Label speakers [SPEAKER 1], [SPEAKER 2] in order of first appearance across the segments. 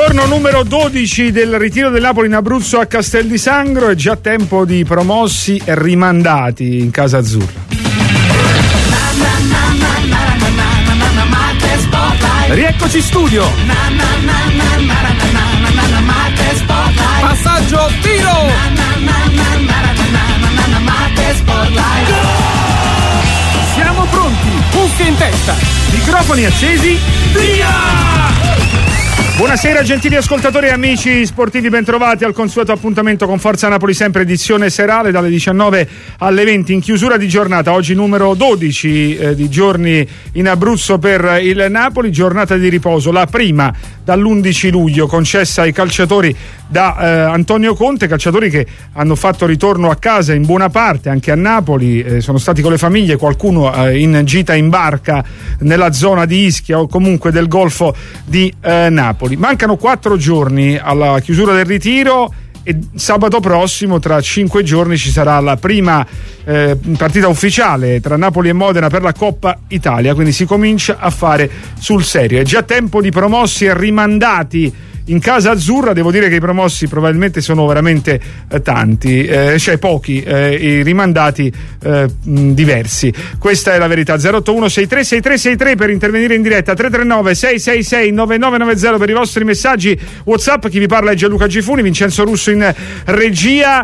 [SPEAKER 1] Giorno numero 12 del ritiro del Napoli in Abruzzo a Castel di Sangro, è già tempo di promossi e rimandati in casa azzurra. Rieccoci in studio.
[SPEAKER 2] Passaggio, tiro.
[SPEAKER 1] Siamo pronti.
[SPEAKER 2] Cuffie in testa.
[SPEAKER 1] Microfoni accesi. Via! Buonasera gentili ascoltatori e amici sportivi, bentrovati al consueto appuntamento con Forza Napoli, sempre edizione serale dalle 19 alle 20 in chiusura di giornata. Oggi numero 12 di giorni in Abruzzo per il Napoli, giornata di riposo, la prima dall'11 luglio concessa ai calciatori da Antonio Conte, calciatori che hanno fatto ritorno a casa in buona parte, anche a Napoli, sono stati con le famiglie, qualcuno in gita in barca nella zona di Ischia o comunque del Golfo di Napoli. Mancano 4 giorni alla chiusura del ritiro e sabato prossimo, tra 5 giorni, ci sarà la prima partita ufficiale tra Napoli e Modena per la Coppa Italia, quindi si comincia a fare sul serio. È già tempo di promossi e rimandati in casa azzurra. Devo dire che i promossi probabilmente sono veramente tanti, cioè pochi, i rimandati diversi. Questa è la verità. 081 636363 per intervenire in diretta, 339 666 9990 per i vostri messaggi WhatsApp. Chi vi parla è Gianluca Gifuni, Vincenzo Russo in regia.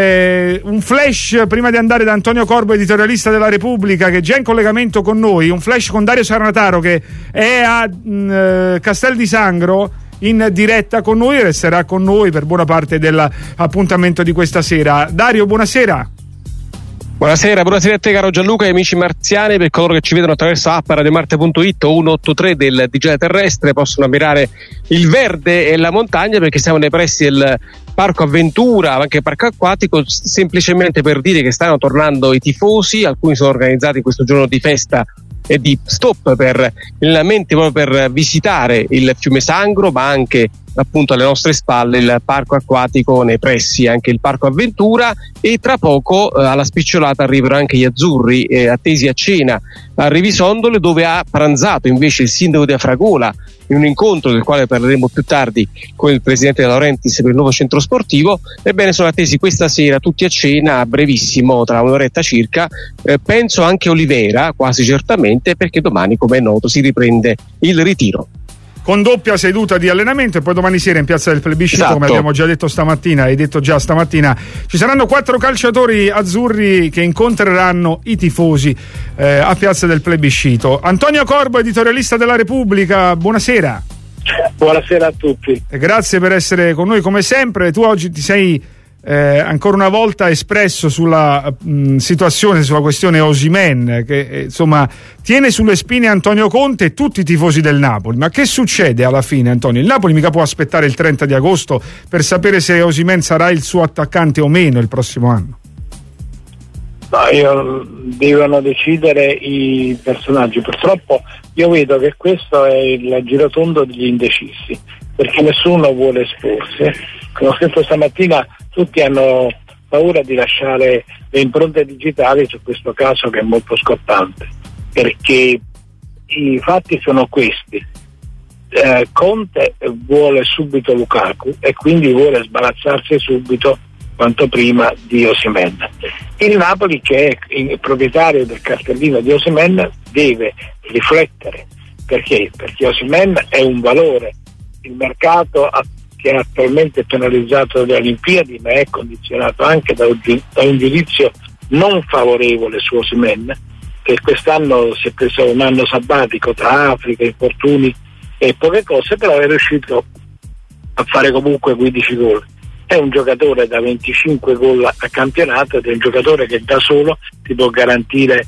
[SPEAKER 1] Un flash prima di andare da Antonio Corbo, editorialista della Repubblica, che è già in collegamento con noi. Un flash con Dario Sarnataro, che è a Castel di Sangro in diretta con noi e resterà con noi per buona parte dell'appuntamento di questa sera. Dario, buonasera.
[SPEAKER 3] Buonasera a te caro Gianluca e amici marziani. Per coloro che ci vedono attraverso app radiomarte.it o 183 del digitale terrestre possono ammirare il verde e la montagna, perché siamo nei pressi del Parco Avventura, anche Parco Acquatico, semplicemente per dire che stanno tornando i tifosi. Alcuni sono organizzati questo giorno di festa e di stop per allenamenti, proprio per visitare il fiume Sangro, ma anche appunto alle nostre spalle il parco acquatico nei pressi, anche il Parco Avventura, e tra poco alla spicciolata arriveranno anche gli azzurri attesi a cena a Rivisondole, dove ha pranzato invece il sindaco di Afragola in un incontro del quale parleremo più tardi con il presidente De Laurentiis per il nuovo centro sportivo. Ebbene, sono attesi questa sera tutti a cena a brevissimo, tra un'oretta circa, penso anche Olivera, quasi certamente, perché domani, come è noto, si riprende il ritiro
[SPEAKER 1] con doppia seduta di allenamento, e poi domani sera in piazza del Plebiscito, esatto. Come abbiamo già detto stamattina, hai detto già stamattina, ci saranno 4 calciatori azzurri che incontreranno i tifosi a piazza del Plebiscito. Antonio Corbo, editorialista della Repubblica, buonasera.
[SPEAKER 4] Buonasera a tutti.
[SPEAKER 1] Grazie per essere con noi come sempre. Tu oggi ti sei ancora una volta espresso sulla situazione, sulla questione Osimhen, che insomma tiene sulle spine Antonio Conte e tutti i tifosi del Napoli. Ma che succede alla fine, Antonio? Il Napoli mica può aspettare il 30 di agosto per sapere se Osimhen sarà il suo attaccante o meno il prossimo anno.
[SPEAKER 4] No, devono decidere i personaggi. Purtroppo io vedo che questo è il girotondo degli indecisi, perché nessuno vuole esporsi. Come ho scritto stamattina, tutti hanno paura di lasciare le impronte digitali su questo caso, che è molto scottante, perché i fatti sono questi. Conte vuole subito Lukaku e quindi vuole sbarazzarsi subito quanto prima di Osimhen. Il Napoli, che è il proprietario del cartellino di Osimhen, deve riflettere. Perché Osimhen è un valore. Il mercato che è attualmente penalizzato dalle Olimpiadi, ma è condizionato anche da un giudizio non favorevole su Osimhen, che quest'anno si è preso un anno sabbatico tra Africa, infortuni e poche cose, però è riuscito a fare comunque 15 gol. È un giocatore da 25 gol a campionato ed è un giocatore che da solo ti può garantire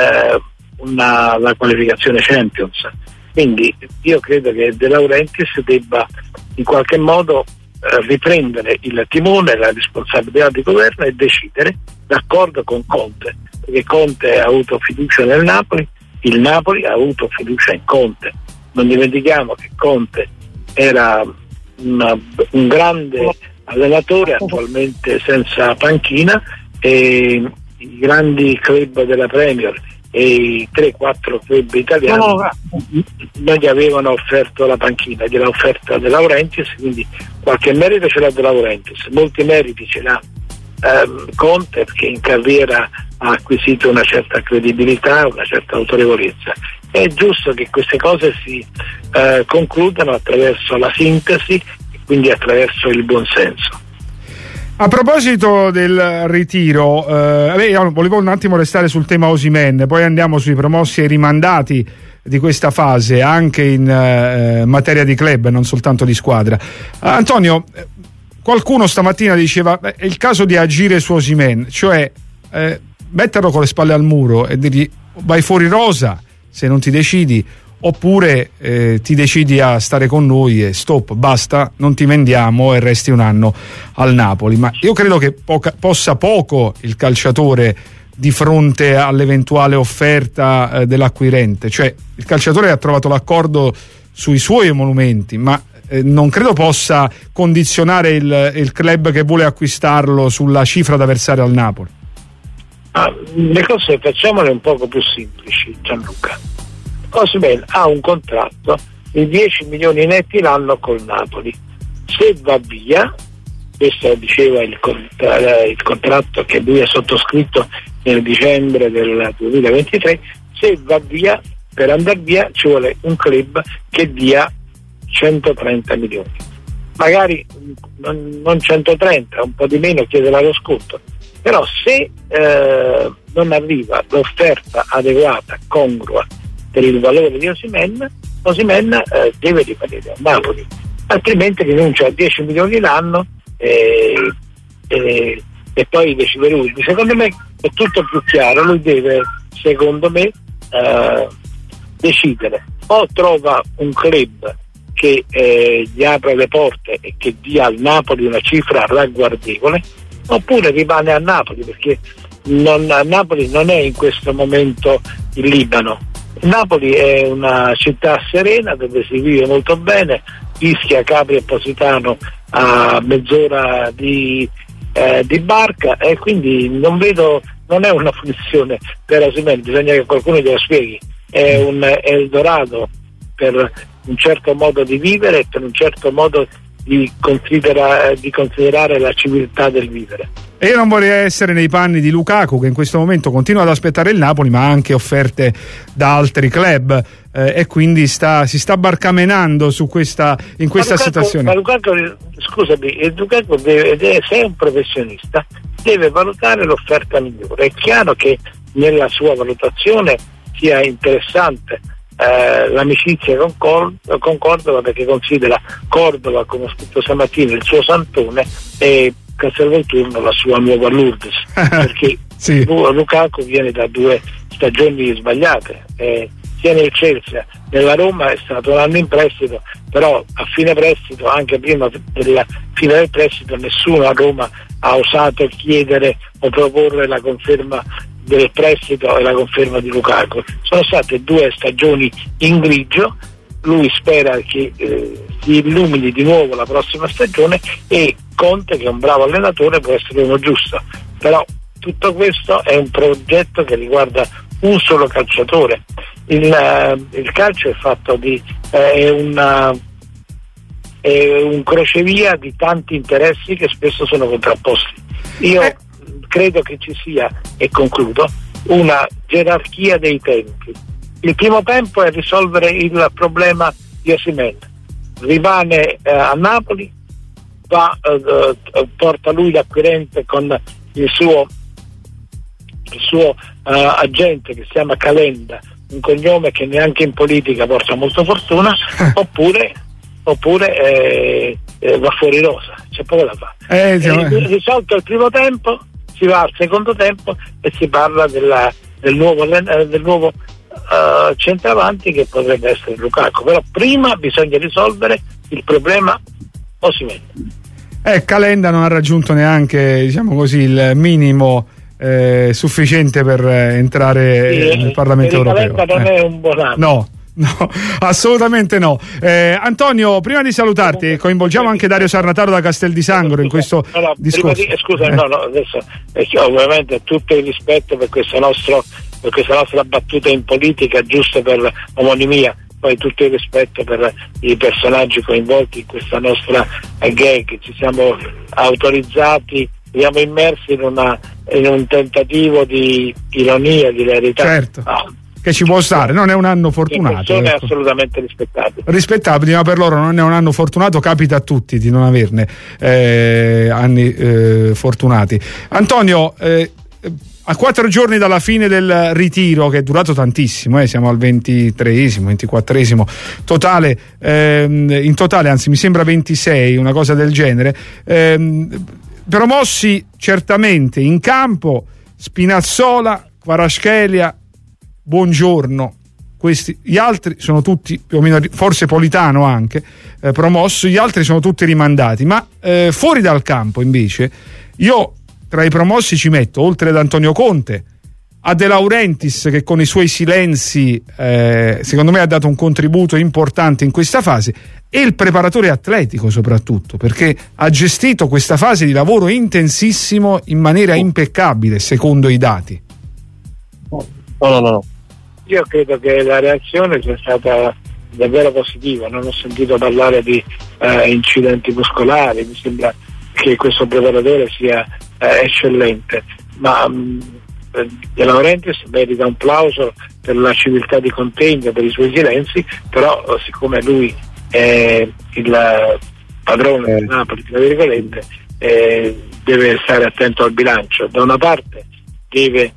[SPEAKER 4] la qualificazione Champions. Quindi io credo che De Laurentiis debba in qualche modo riprendere il timone, la responsabilità di governo e decidere d'accordo con Conte, perché Conte ha avuto fiducia nel Napoli, il Napoli ha avuto fiducia in Conte. Non dimentichiamo che Conte era un grande allenatore, attualmente senza panchina, e i grandi club della Premier i 3-4 club italiani non gli avevano offerto la panchina, gliel'ha offerta De Laurentiis, quindi qualche merito ce l'ha De Laurentiis, molti meriti ce l'ha Conte, perché in carriera ha acquisito una certa credibilità, una certa autorevolezza. È giusto che queste cose si concludano attraverso la sintesi e quindi attraverso il buonsenso.
[SPEAKER 1] A proposito del ritiro, volevo un attimo restare sul tema Osimhen, poi andiamo sui promossi e rimandati di questa fase anche in materia di club, non soltanto di squadra. Antonio, qualcuno stamattina diceva è il caso di agire su Osimhen, cioè metterlo con le spalle al muro e dirgli vai fuori rosa se non ti decidi, oppure ti decidi a stare con noi e stop, basta, non ti vendiamo e resti un anno al Napoli. Ma io credo che possa poco il calciatore di fronte all'eventuale offerta dell'acquirente, cioè il calciatore ha trovato l'accordo sui suoi emolumenti, ma non credo possa condizionare il club che vuole acquistarlo sulla cifra da versare al Napoli.
[SPEAKER 4] Le cose facciamole un poco più semplici, Gianluca. Osimhen ha un contratto di 10 milioni netti l'anno col Napoli. Se va via, questo diceva il contratto che lui ha sottoscritto nel dicembre del 2023, se va via, per andare via ci vuole un club che dia 130 milioni, magari non 130, un po' di meno chiederà lo sconto, però se non arriva l'offerta adeguata, congrua per il valore di Osimhen deve rimanere a Napoli, altrimenti rinuncia a 10 milioni l'anno e poi decide lui. Secondo me è tutto più chiaro, lui deve, secondo me, decidere, o trova un club che gli apra le porte e che dia al Napoli una cifra ragguardevole, oppure rimane a Napoli, perché Napoli non è in questo momento il Libano. Napoli è una città serena dove si vive molto bene, Ischia, Capri e Positano a mezz'ora di barca, e quindi non è una punizione per Osimhen, bisogna che qualcuno glielo spieghi, è un Eldorado per un certo modo di vivere e per un certo modo di considerare la civiltà del vivere.
[SPEAKER 1] E io non vorrei essere nei panni di Lukaku, che in questo momento continua ad aspettare il Napoli, ma ha anche offerte da altri club, e quindi si sta barcamenando in questa situazione.
[SPEAKER 4] Ma Lukaku, scusami, Lukaku se è un professionista deve valutare l'offerta migliore. È chiaro che nella sua valutazione sia interessante l'amicizia con Cordova, perché considera Cordova, come ho scritto stamattina, il suo Santone, e Castelvolturno la sua nuova Lourdes, perché
[SPEAKER 1] sì.
[SPEAKER 4] Lukaku viene da 2 stagioni sbagliate, sia nel Chelsea, nella Roma è stato un anno in prestito, però a fine prestito, anche prima della fine del prestito, nessuno a Roma ha osato chiedere o proporre la conferma del prestito e la conferma di Lukaku. Sono state 2 stagioni in grigio, lui spera che si illumini di nuovo la prossima stagione, e Conte, che è un bravo allenatore, può essere uno giusto, però tutto questo è un progetto che riguarda un solo calciatore. Il calcio è fatto è un crocevia di tanti interessi che spesso sono contrapposti. Io credo che ci sia, e concludo, una gerarchia dei tempi. Il primo tempo è risolvere il problema di Osimhen, rimane a Napoli, porta lui l'acquirente con il suo agente che si chiama Calenda, un cognome che neanche in politica porta molta fortuna, oppure va fuori rosa, c'è poco da fare. Risolto il primo tempo, si va al secondo tempo e si parla del nuovo centravanti, che potrebbe essere Lukaku, però prima bisogna risolvere il problema Osimhen.
[SPEAKER 1] Calenda non ha raggiunto neanche, diciamo così, il minimo sufficiente per entrare nel Parlamento europeo.
[SPEAKER 4] Calenda non è un buon anno.
[SPEAKER 1] No, assolutamente no. Antonio, prima di salutarti, coinvolgiamo anche Dario Sarnataro da Castel di Sangro in questo discorso.
[SPEAKER 4] Adesso ovviamente tutto il rispetto per questa nostra battuta in politica, giusto per omonimia, poi tutto il rispetto per i personaggi coinvolti in questa nostra gag. Ci siamo autorizzati, siamo immersi in un tentativo di ironia, di verità.
[SPEAKER 1] Certo. Che ci può stare, non è un anno fortunato.
[SPEAKER 4] È assolutamente
[SPEAKER 1] rispettabili, ma per loro non è un anno fortunato, capita a tutti di non averne anni fortunati. Antonio, a 4 giorni dalla fine del ritiro, che è durato tantissimo, siamo al 23esimo, 24esimo totale, in totale, anzi mi sembra 26, una cosa del genere, promossi certamente in campo Spinazzola, Kvaratskhelia, Buongiorno, gli altri sono tutti più o meno, forse Politano anche promosso, gli altri sono tutti rimandati, ma fuori dal campo invece io tra i promossi ci metto, oltre ad Antonio Conte, a De Laurentiis, che con i suoi silenzi secondo me ha dato un contributo importante in questa fase, e il preparatore atletico soprattutto, perché ha gestito questa fase di lavoro intensissimo in maniera impeccabile secondo i dati.
[SPEAKER 3] No.
[SPEAKER 4] Io credo che la reazione sia stata davvero positiva, non ho sentito parlare di incidenti muscolari, mi sembra che questo preparatore sia eccellente, ma De Laurentiis merita un plauso per la civiltà di contegno, per i suoi silenzi, però siccome lui è il padrone del Napoli, tra virgolette, deve stare attento al bilancio. Da una parte deve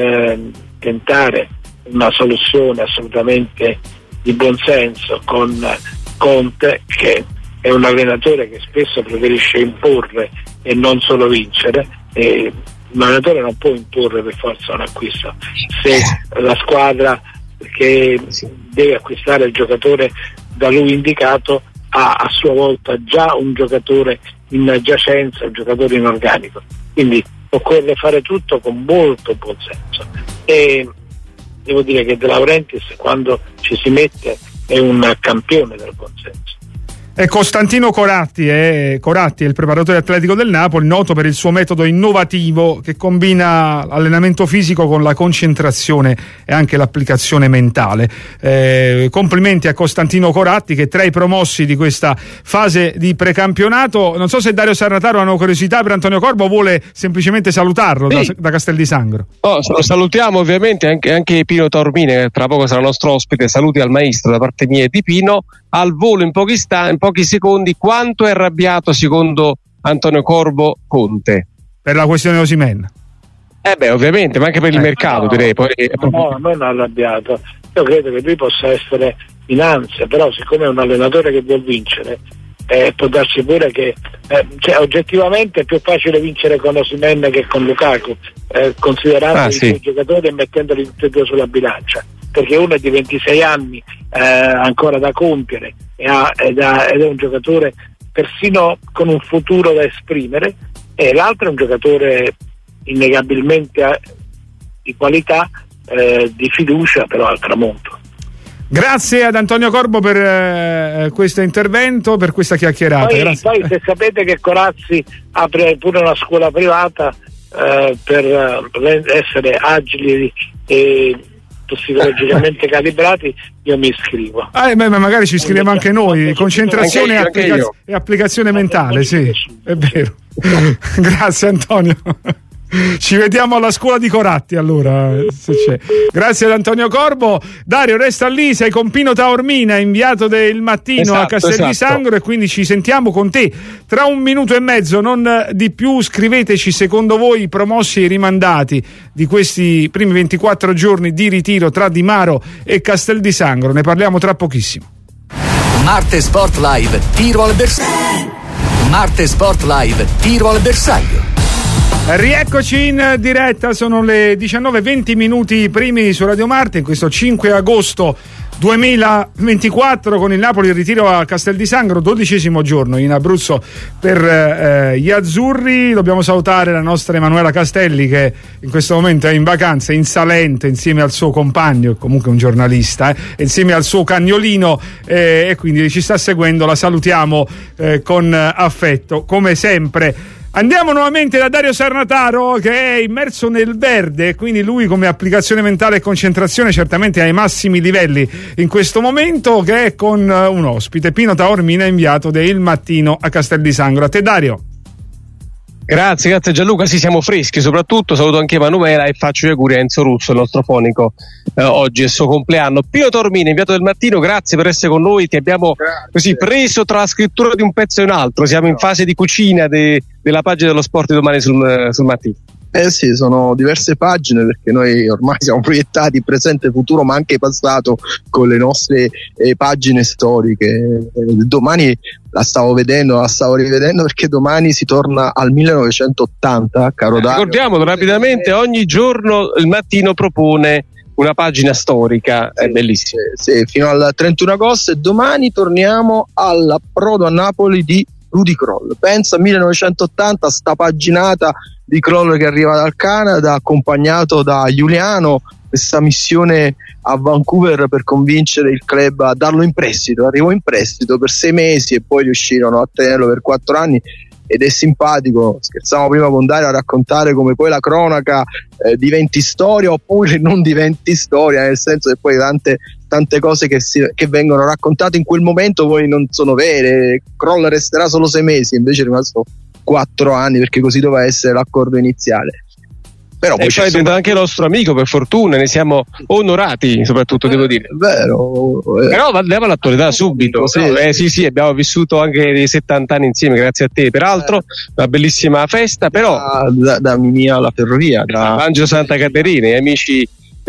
[SPEAKER 4] tentare una soluzione assolutamente di buonsenso con Conte, che è un allenatore che spesso preferisce imporre e non solo vincere, e un allenatore non può imporre per forza un acquisto. Se la squadra che deve acquistare il giocatore da lui indicato ha a sua volta già un giocatore in giacenza, un giocatore in organico, quindi occorre fare tutto con molto buon senso, e devo dire che De Laurentiis, quando ci si mette, è un campione del buon senso.
[SPEAKER 1] È Costantino Coratti è il preparatore atletico del Napoli, noto per il suo metodo innovativo che combina allenamento fisico con la concentrazione e anche l'applicazione mentale. Complimenti a Costantino Coratti, che è tra i promossi di questa fase di precampionato. Non so se Dario Sarnataro ha una curiosità per Antonio Corbo o vuole semplicemente salutarlo da Castel di Sangro.
[SPEAKER 3] Salutiamo ovviamente anche Pino Taormine, che tra poco sarà nostro ospite. Saluti al maestro da parte mia e di Pino. Al volo in pochi secondi, quanto è arrabbiato secondo Antonio Corbo Conte?
[SPEAKER 1] Per la questione Osimhen?
[SPEAKER 3] Ovviamente, ma anche per il mercato, direi.
[SPEAKER 4] No, non è arrabbiato. Io credo che lui possa essere in ansia, però siccome è un allenatore che vuol vincere, può darsi pure che oggettivamente è più facile vincere con Osimhen che con Lukaku, considerando i due giocatori e mettendoli tutti e due sulla bilancia, perché uno è di 26 anni ancora da compiere ed è un giocatore persino con un futuro da esprimere, e l'altro è un giocatore innegabilmente di qualità, di fiducia, però al tramonto.
[SPEAKER 1] Grazie ad Antonio Corbo per questo intervento, per questa chiacchierata.
[SPEAKER 4] Poi se sapete che Corazzi apre pure una scuola privata per essere agili e psicologicamente calibrati, io mi iscrivo.
[SPEAKER 1] Magari ci iscriviamo anche noi. Concentrazione e applicazione mentale, sì, è vero. Grazie Antonio. Ci vediamo alla scuola di Coratti, allora, se c'è. Grazie ad Antonio Corbo. Dario, resta lì, sei con Pino Taormina, inviato del Mattino a Castel di Sangro, e quindi ci sentiamo con te tra 1 minuto e mezzo, non di più. Scriveteci secondo voi i promossi e i rimandati di questi primi 24 giorni di ritiro tra Di Maro e Castel di Sangro. Ne parliamo tra pochissimo.
[SPEAKER 5] Marte Sport Live, tiro al bersaglio. Marte Sport Live, tiro al bersaglio.
[SPEAKER 1] Rieccoci in diretta, sono le 19:20 minuti primi su Radio Marte in questo 5 agosto 2024 con il Napoli in ritiro a Castel di Sangro, 12° giorno in Abruzzo per gli azzurri. Dobbiamo salutare la nostra Emanuela Castelli che in questo momento è in vacanza in Salento insieme al suo compagno, comunque un giornalista, insieme al suo cagnolino, e quindi ci sta seguendo. La salutiamo con affetto come sempre. Andiamo nuovamente da Dario Sarnataro che è immerso nel verde, quindi lui come applicazione mentale e concentrazione certamente ai massimi livelli in questo momento, che è con un ospite, Pino Taormina, inviato de Il Mattino a Castel di Sangro. A te Dario.
[SPEAKER 3] Grazie Gianluca, sì, siamo freschi, soprattutto saluto anche Emanuela e faccio gli auguri a Enzo Russo, il nostro fonico, oggi è il suo compleanno. Pino Taormina, inviato del Mattino, grazie per essere con noi, ti abbiamo così preso tra la scrittura di un pezzo e un altro, siamo in fase di cucina della pagina dello sport di domani sul Mattino.
[SPEAKER 6] Sì, sono diverse pagine perché noi ormai siamo proiettati presente e futuro, ma anche passato con le nostre pagine storiche. Domani la stavo rivedendo perché domani si torna al 1980, caro Dario.
[SPEAKER 3] Ricordiamolo rapidamente, ogni giorno il Mattino propone una pagina storica, è bellissima.
[SPEAKER 6] Sì, fino al 31 agosto, e domani torniamo all'approdo a Napoli di Rudy Kroll. Pensa, 1980, sta paginata di Kroll che arriva dal Canada accompagnato da Giuliano, questa missione a Vancouver per convincere il club a darlo in prestito. Arrivò in prestito per 6 mesi e poi riuscirono a tenerlo per 4 anni, ed è simpatico. Scherzavamo prima con Dario a raccontare come poi la cronaca diventi storia oppure non diventi storia, nel senso che poi tante cose che vengono raccontate in quel momento poi non sono vere. Kroll resterà solo 6 mesi, invece è rimasto 4 anni perché così doveva essere l'accordo iniziale. Però poi
[SPEAKER 3] è diventato anche nostro amico, per fortuna, ne siamo onorati, soprattutto devo dire.
[SPEAKER 6] Vero.
[SPEAKER 3] Però andiamo all'attualità subito. Sì, abbiamo vissuto anche dei 70 anni insieme, grazie a te. Peraltro, una bellissima festa, però
[SPEAKER 6] da Mimì alla ferrovia,
[SPEAKER 3] da Angelo Santa Caterina, amici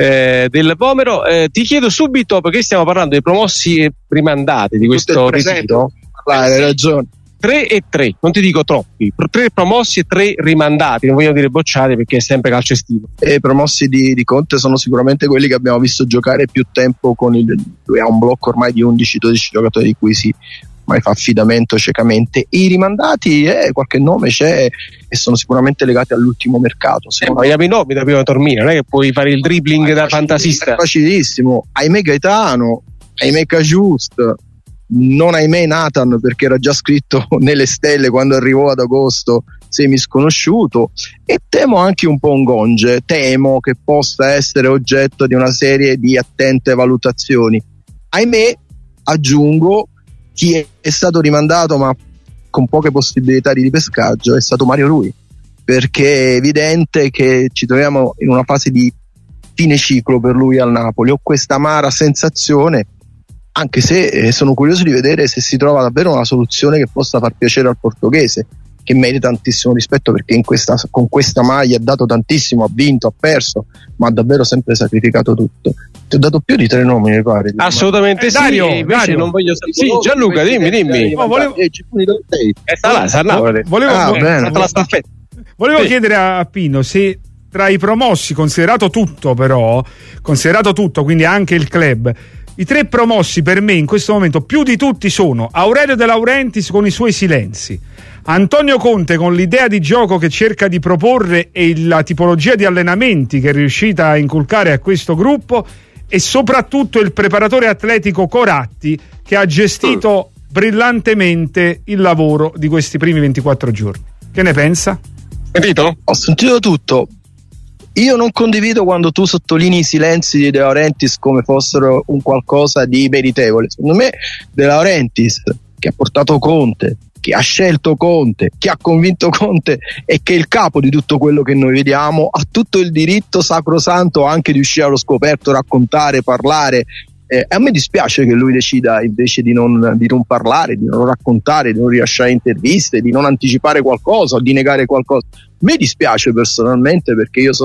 [SPEAKER 3] del Vomero. Ti chiedo subito, perché stiamo parlando dei promossi e rimandati di questo ritiro.
[SPEAKER 6] Hai ragione.
[SPEAKER 3] 3 e 3, non ti dico troppi, 3 promossi e 3 rimandati, non voglio dire bocciati perché è sempre calcio estivo.
[SPEAKER 6] E i promossi di Conte sono sicuramente quelli che abbiamo visto giocare più tempo lui ha un blocco ormai di 11-12 giocatori di cui si mai fa affidamento ciecamente. I rimandati, qualche nome c'è e sono sicuramente legati all'ultimo mercato.
[SPEAKER 3] Ma i nomi da prima Taormina, non è che puoi fare il dribbling da fantasista.
[SPEAKER 6] È facilissimo. Ahimè Gaetano, ahimè Cagiust, non ahimè Nathan, perché era già scritto nelle stelle quando arrivò ad agosto, semi sconosciuto, e temo anche un po' Ngonge, temo che possa essere oggetto di una serie di attente valutazioni. Ahimè, aggiungo, chi è stato rimandato ma con poche possibilità di ripescaggio è stato Mario Rui, perché è evidente che ci troviamo in una fase di fine ciclo per lui al Napoli. Ho questa amara sensazione, anche se sono curioso di vedere se si trova davvero una soluzione che possa far piacere al portoghese, che merita tantissimo rispetto perché con questa maglia ha dato tantissimo, ha vinto, ha perso, ma ha davvero sempre sacrificato tutto. Ti ho dato più di 3 nomi, mi pare.
[SPEAKER 3] Assolutamente sì. Dario. Non voglio... Sì, Gianluca, dimmi.
[SPEAKER 1] Volevo chiedere a Pino se tra i promossi, considerato tutto, quindi anche il club, i 3 promossi per me in questo momento più di tutti sono Aurelio De Laurentiis con i suoi silenzi, Antonio Conte con l'idea di gioco che cerca di proporre e la tipologia di allenamenti che è riuscita a inculcare a questo gruppo, e soprattutto il preparatore atletico Coratti che ha gestito brillantemente il lavoro di questi primi 24 giorni. Che ne pensa?
[SPEAKER 3] Sentito?
[SPEAKER 6] Ho sentito tutto. Io non condivido quando tu sottolinei i silenzi di De Laurentiis come fossero un qualcosa di meritevole. Secondo me De Laurentiis, che ha portato Conte, che ha scelto Conte, che ha convinto Conte e che è il capo di tutto quello che noi vediamo, ha tutto il diritto sacrosanto anche di uscire allo scoperto, raccontare, parlare. A me dispiace che lui decida invece di non parlare, di non raccontare, di non rilasciare interviste, di non anticipare qualcosa o di negare qualcosa. Mi dispiace personalmente, perché io sono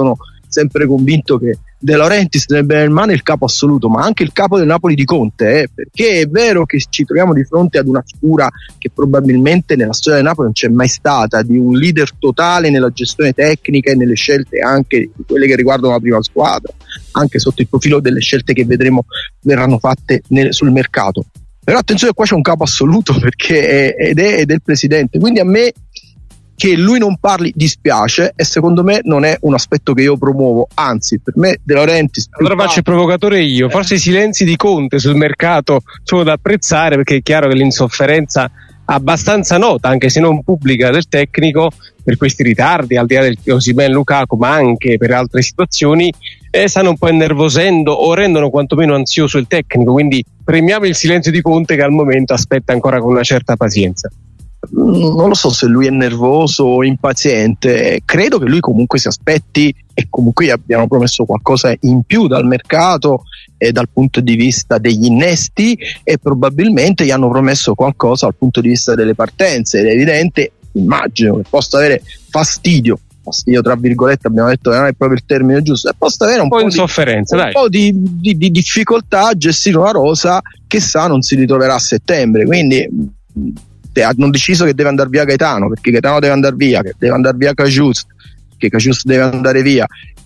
[SPEAKER 6] sempre convinto che De Laurentiis nel bene e nel male è il capo assoluto, ma anche il capo del Napoli di Conte, perché è vero che ci troviamo di fronte ad una figura che probabilmente nella storia del Napoli non c'è mai stata, di un leader totale nella gestione tecnica e nelle scelte anche di quelle che riguardano la prima squadra, anche sotto il profilo delle scelte che vedremo verranno fatte sul mercato. Però attenzione, qua c'è un capo assoluto, perché ed è il presidente, quindi a me che lui non parli dispiace, e secondo me non è un aspetto che io promuovo, anzi per me De Laurentiis
[SPEAKER 3] allora faccio il provocatore io, forse i silenzi di Conte sul mercato sono da apprezzare, perché è chiaro che l'insofferenza abbastanza nota, anche se non pubblica, del tecnico per questi ritardi, al di là del Osimhen Lukaku, ma anche per altre situazioni, stanno un po' innervosendo o rendono quantomeno ansioso il tecnico, quindi premiamo il silenzio di Conte, che al momento aspetta ancora con una certa pazienza.
[SPEAKER 6] Non lo so se lui è nervoso o impaziente, credo che lui comunque si aspetti, e comunque gli abbiano promesso qualcosa in più dal mercato e dal punto di vista degli innesti, e probabilmente gli hanno promesso qualcosa dal punto di vista delle partenze, ed è evidente, immagino, che possa avere fastidio tra virgolette, abbiamo detto che non è proprio il termine giusto, e possa avere un po'
[SPEAKER 3] di sofferenza,
[SPEAKER 6] un po' di difficoltà a gestire una rosa che non si ritroverà a settembre, quindi hanno deciso che deve andare via Gaetano, perché Gaetano deve andare via, che deve andare via Cacius, che Cacius deve andare via,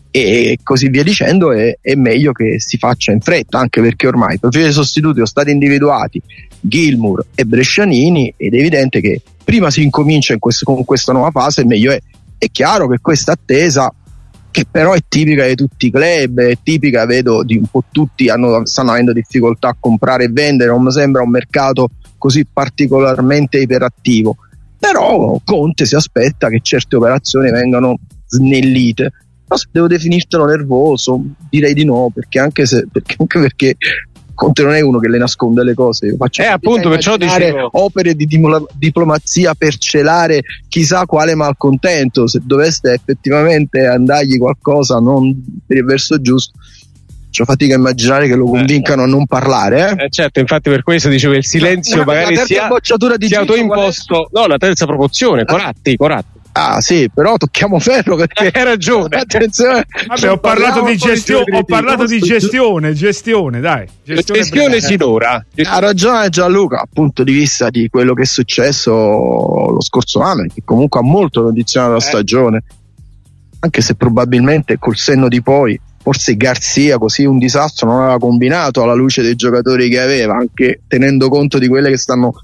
[SPEAKER 6] e così via dicendo. È meglio che si faccia in fretta, anche perché ormai i profili dei sostituti sono stati individuati, Gilmour e Brescianini, ed è evidente che prima si incomincia con questa nuova fase meglio è. È chiaro che questa attesa, che però è tipica di tutti i club, è tipica, vedo, di un po' tutti, stanno avendo difficoltà a comprare e vendere, non mi sembra un mercato così particolarmente iperattivo, però Conte si aspetta che certe operazioni vengano snellite. Però se devo definirtelo nervoso, direi di no, anche perché Conte non è uno che le nasconde le cose. Io faccio
[SPEAKER 3] appunto, perciò dicevo,
[SPEAKER 6] opere di diplomazia per celare chissà quale malcontento, se dovesse effettivamente andargli qualcosa non per il verso giusto. C'ho fatica a immaginare che lo convincano a non parlare.
[SPEAKER 3] Certo, infatti per questo dicevo il silenzio magari sia autoimposto. No, la terza proporzione, Coratti.
[SPEAKER 6] Ah sì, però tocchiamo ferro, perché
[SPEAKER 3] hai ragione.
[SPEAKER 6] Attenzione.
[SPEAKER 1] Vabbè, ho parlato di gestione, dai.
[SPEAKER 3] Gestione sinora.
[SPEAKER 6] Ha ragione Gianluca, dal punto di vista di quello che è successo lo scorso anno, che comunque ha molto condizionato la stagione, anche se probabilmente col senno di poi forse Garzia così un disastro non aveva combinato alla luce dei giocatori che aveva, anche tenendo conto di quelle che sono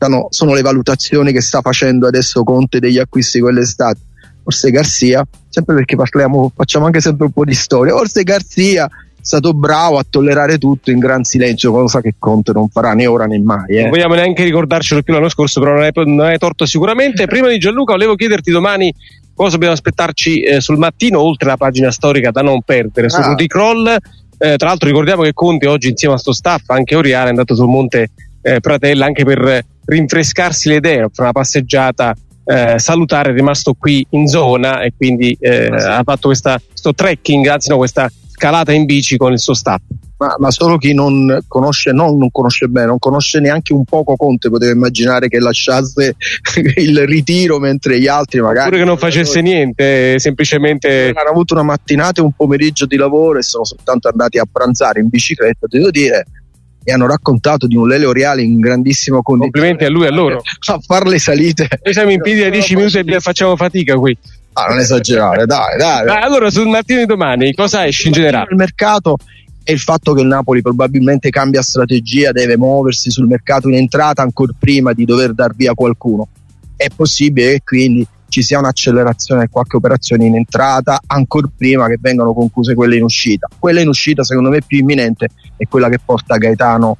[SPEAKER 6] le valutazioni che sta facendo adesso Conte degli acquisti quell'estate. Forse Garzia, sempre perché facciamo anche sempre un po' di storia, forse Garzia è stato bravo a tollerare tutto in gran silenzio, cosa che Conte non farà né ora né mai.
[SPEAKER 3] Non vogliamo neanche ricordarcelo più l'anno scorso, però non è torto sicuramente. Prima di Gianluca volevo chiederti domani cosa dobbiamo aspettarci sul mattino, oltre la pagina storica da non perdere su Rudy Kroll. Tra l'altro ricordiamo che Conte oggi insieme a sto staff, anche Oriale, è andato sul Monte Pratella anche per rinfrescarsi le idee, per una passeggiata salutare, è rimasto qui in zona e quindi ha fatto questo trekking, anzi no, questa scalata in bici con il suo staff.
[SPEAKER 6] Ma solo chi non conosce bene, non conosce neanche un poco Conte, poteva immaginare che lasciasse il ritiro mentre gli altri magari
[SPEAKER 3] oppure che non facesse niente, semplicemente
[SPEAKER 6] hanno avuto una mattinata e un pomeriggio di lavoro e sono soltanto andati a pranzare in bicicletta. Devo dire, mi hanno raccontato di un Lele Oriale in grandissimo condizione.
[SPEAKER 3] Complimenti a lui e a loro
[SPEAKER 6] a far le salite.
[SPEAKER 3] Noi siamo in piedi da 10 minuti e facciamo fatica qui.
[SPEAKER 6] Non esagerare, dai.
[SPEAKER 3] Allora sul mattino di domani cosa esce in generale?
[SPEAKER 6] Il mercato e il fatto che il Napoli probabilmente cambia strategia, deve muoversi sul mercato in entrata ancora prima di dover dar via qualcuno. È possibile che quindi ci sia un'accelerazione e qualche operazione in entrata ancora prima che vengano concluse quelle in uscita. Quella in uscita secondo me più imminente è quella che porta Gaetano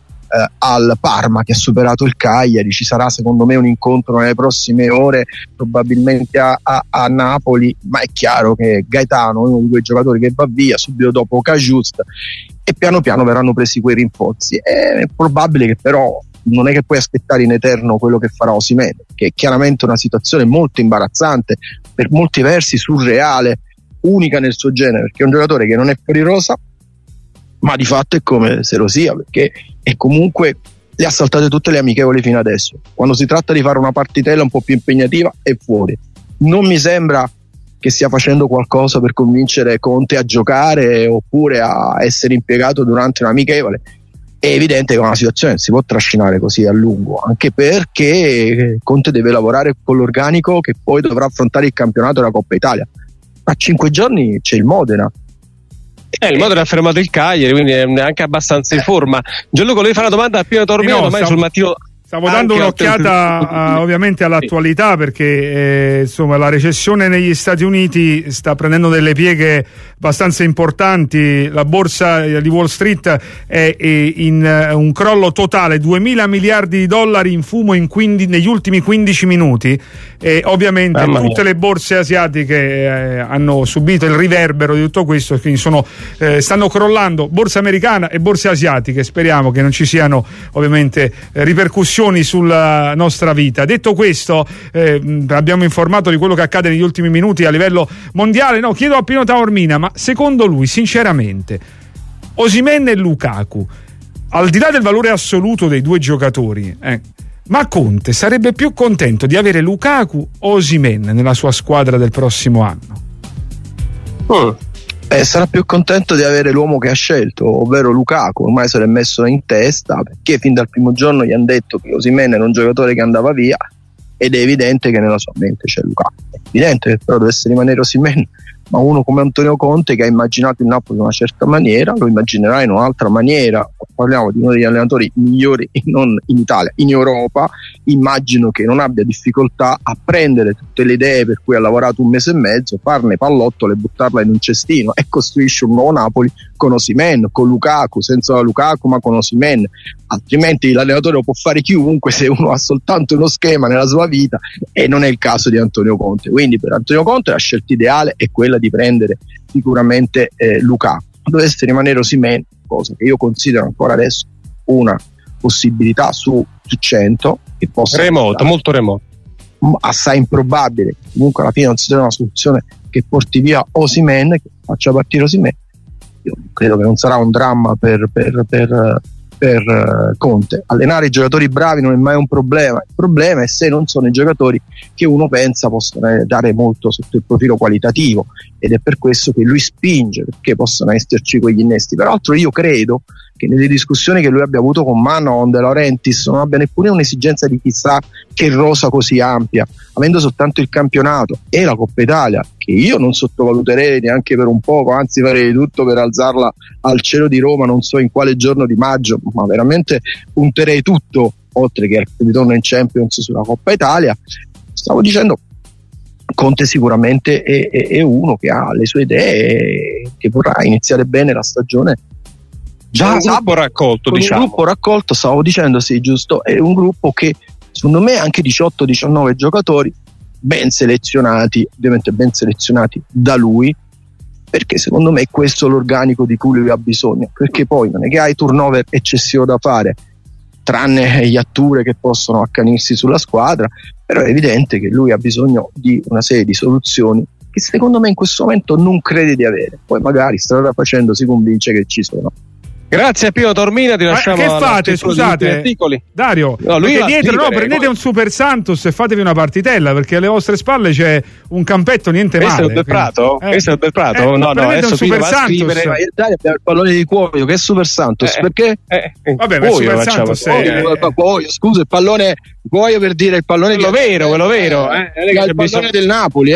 [SPEAKER 6] al Parma, che ha superato il Cagliari. Ci sarà secondo me un incontro nelle prossime ore, probabilmente a Napoli, ma è chiaro che Gaetano è uno di quei giocatori che va via subito dopo Caciust e piano piano verranno presi quei rinforzi. È probabile che però non è che puoi aspettare in eterno quello che farà Osimhen, che è chiaramente una situazione molto imbarazzante, per molti versi surreale, unica nel suo genere, perché è un giocatore che non è fuori rosa, ma di fatto è come se lo sia, perché è comunque le ha saltate tutte le amichevoli fino adesso. Quando si tratta di fare una partitella un po' più impegnativa è fuori. Non mi sembra che stia facendo qualcosa per convincere Conte a giocare oppure a essere impiegato durante un amichevole. È evidente che una situazione non si può trascinare così a lungo, anche perché Conte deve lavorare con l'organico che poi dovrà affrontare il campionato della Coppa Italia. A 5 giorni c'è il Modena.
[SPEAKER 3] Il Modena ha fermato il Cagliari, quindi è anche abbastanza in forma. Gianluca, lui fa una domanda a Pino Taormina, domani sul mattino.
[SPEAKER 1] Stavo dando un'occhiata ovviamente all'attualità, perché insomma la recessione negli Stati Uniti sta prendendo delle pieghe abbastanza importanti. La borsa di Wall Street è in un crollo totale, 2.000 miliardi di dollari in fumo negli ultimi 15 minuti, e ovviamente tutte le borse asiatiche hanno subito il riverbero di tutto questo, quindi stanno crollando borsa americana e borse asiatiche. Speriamo che non ci siano ovviamente ripercussioni sulla nostra vita. Detto questo, abbiamo informato di quello che accade negli ultimi minuti a livello mondiale. Chiedo a Pino Taormina, ma secondo lui, sinceramente, Osimhen e Lukaku, al di là del valore assoluto dei due giocatori, ma Conte sarebbe più contento di avere Lukaku o Osimhen nella sua squadra del prossimo anno?
[SPEAKER 6] Sarà più contento di avere l'uomo che ha scelto, ovvero Lukaku. Ormai se l'è messo in testa, perché fin dal primo giorno gli hanno detto che Osimhen era un giocatore che andava via, ed è evidente che nella sua mente c'è Lukaku. È evidente che però dovesse rimanere Osimhen, ma uno come Antonio Conte, che ha immaginato il Napoli in una certa maniera, lo immaginerà in un'altra maniera. Parliamo di uno degli allenatori migliori non in Italia, in Europa. Immagino che non abbia difficoltà a prendere tutte le idee per cui ha lavorato un mese e mezzo, farne pallottole e buttarla in un cestino, e costruisce un nuovo Napoli con Osimhen, con Lukaku, senza Lukaku ma con Osimhen. Altrimenti l'allenatore lo può fare chiunque, se uno ha soltanto uno schema nella sua vita, e non è il caso di Antonio Conte. Quindi per Antonio Conte la scelta ideale è quella di prendere sicuramente Lukaku. Dovesse rimanere Osimhen, cosa che io considero ancora adesso una possibilità su 100, che possa
[SPEAKER 3] molto remoto,
[SPEAKER 6] assai improbabile, comunque alla fine non si trova una soluzione che porti via Osimhen, che faccia partire Osimhen. Io credo che non sarà un dramma per Conte. Allenare i giocatori bravi non è mai un problema. Il problema è se non sono i giocatori che uno pensa possano dare molto sotto il profilo qualitativo, ed è per questo che lui spinge perché possano esserci quegli innesti. Peraltro io credo che nelle discussioni che lui abbia avuto con Manon, De Laurentiis, non abbia neppure un'esigenza di chissà che rosa così ampia, avendo soltanto il campionato e la Coppa Italia, che io non sottovaluterei neanche per un poco, anzi farei di tutto per alzarla al cielo di Roma, non so in quale giorno di maggio, ma veramente punterei tutto, oltre che al ritorno in Champions, sulla Coppa Italia. Stavo dicendo, Conte sicuramente è uno che ha le sue idee, che vorrà iniziare bene la stagione. Già
[SPEAKER 3] un gruppo raccolto, diciamo.
[SPEAKER 6] Un gruppo raccolto, stavo dicendo, sì, giusto, è un gruppo che secondo me anche 18-19 giocatori ben selezionati, ovviamente ben selezionati da lui, perché secondo me è questo l'organico di cui lui ha bisogno, perché poi non è che hai turnover eccessivo da fare, tranne gli atture che possono accanirsi sulla squadra, però è evidente che lui ha bisogno di una serie di soluzioni che secondo me in questo momento non crede di avere. Poi magari strada facendo si convince che ci sono.
[SPEAKER 3] Grazie a Pino Taormina, ti lasciamo.
[SPEAKER 1] Che fate, scusate, Dario?
[SPEAKER 3] No, lui
[SPEAKER 1] dietro, prendete un Super Santos e fatevi una partitella, perché alle vostre spalle c'è un campetto niente male.
[SPEAKER 3] Questo è del Prato? Questo è del Prato? No,
[SPEAKER 1] adesso Super Santos.
[SPEAKER 6] Ma in Italia abbiamo il pallone di cuoio, che è Super Santos, perché?
[SPEAKER 1] Vabbè, ma Super Santos
[SPEAKER 6] cuoio, scusa, il pallone cuoio, per dire il pallone
[SPEAKER 3] quello vero,
[SPEAKER 6] il pallone del Napoli,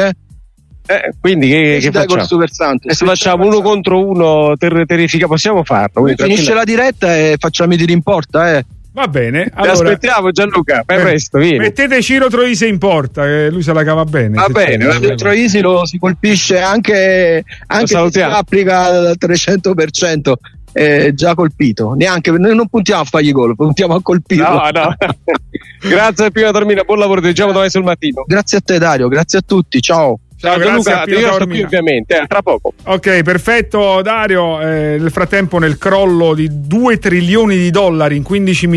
[SPEAKER 3] quindi che facciamo?
[SPEAKER 6] Super Santos.
[SPEAKER 3] Adesso facciamo uno contro uno, terrifica, possiamo farlo.
[SPEAKER 6] Finisce la diretta e facciamo i tiri in porta,
[SPEAKER 1] Va bene,
[SPEAKER 3] allora, ti aspettiamo Gianluca, fai presto, vieni.
[SPEAKER 1] Mettete Ciro Troisi in porta, che lui se la cava bene.
[SPEAKER 6] Va bene, Troisi lo si colpisce anche se si applica al 300%. Già colpito, neanche noi non puntiamo a fargli gol, puntiamo a colpirlo.
[SPEAKER 3] No. Grazie a Pino Taormina, buon lavoro, ti leggiamo domani sul mattino.
[SPEAKER 6] Grazie a te Dario, grazie a tutti, ciao.
[SPEAKER 3] Ciao Gianluca, ti sto qui ovviamente, tra poco.
[SPEAKER 1] Ok, perfetto Dario. Nel frattempo, nel crollo di 2 trilioni di dollari in 15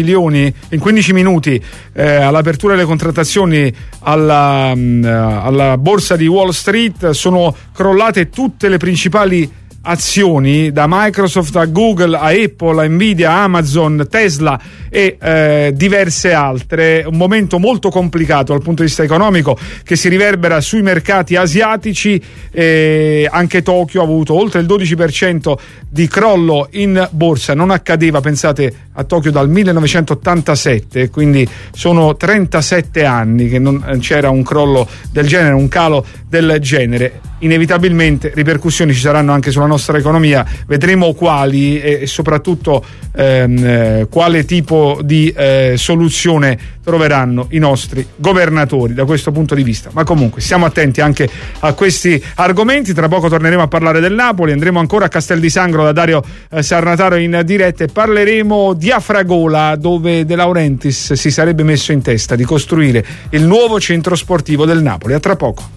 [SPEAKER 1] minuti all'apertura delle contrattazioni alla borsa di Wall Street, sono crollate tutte le principali azioni da Microsoft a Google a Apple a Nvidia a Amazon, Tesla e diverse altre. Un momento molto complicato dal punto di vista economico che si riverbera sui mercati asiatici. Anche Tokyo ha avuto oltre il 12% di crollo in borsa. Non accadeva, pensate, a Tokyo dal 1987, quindi sono 37 anni che non c'era un crollo del genere, un calo del genere. Inevitabilmente ripercussioni ci saranno anche sulla nostra economia, vedremo quali e soprattutto quale tipo di soluzione troveranno i nostri governatori da questo punto di vista. Ma comunque stiamo attenti anche a questi argomenti. Tra poco torneremo a parlare del Napoli, andremo ancora a Castel di Sangro da Dario Sarnataro in diretta e parleremo di Afragola, dove De Laurentiis si sarebbe messo in testa di costruire il nuovo centro sportivo del Napoli. A tra poco.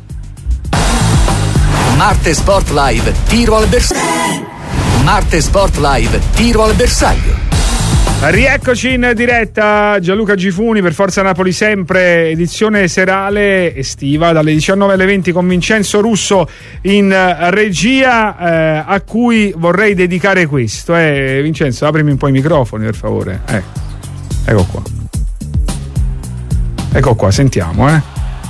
[SPEAKER 5] Marte Sport Live, tiro al bersaglio. Marte Sport Live, tiro al bersaglio.
[SPEAKER 1] Rieccoci in diretta, Gianluca Gifuni per Forza Napoli sempre, edizione serale estiva dalle 19 alle 20 con Vincenzo Russo in regia, a cui vorrei dedicare questo. Vincenzo, aprimi un po' i microfoni per favore. Ecco qua, sentiamo.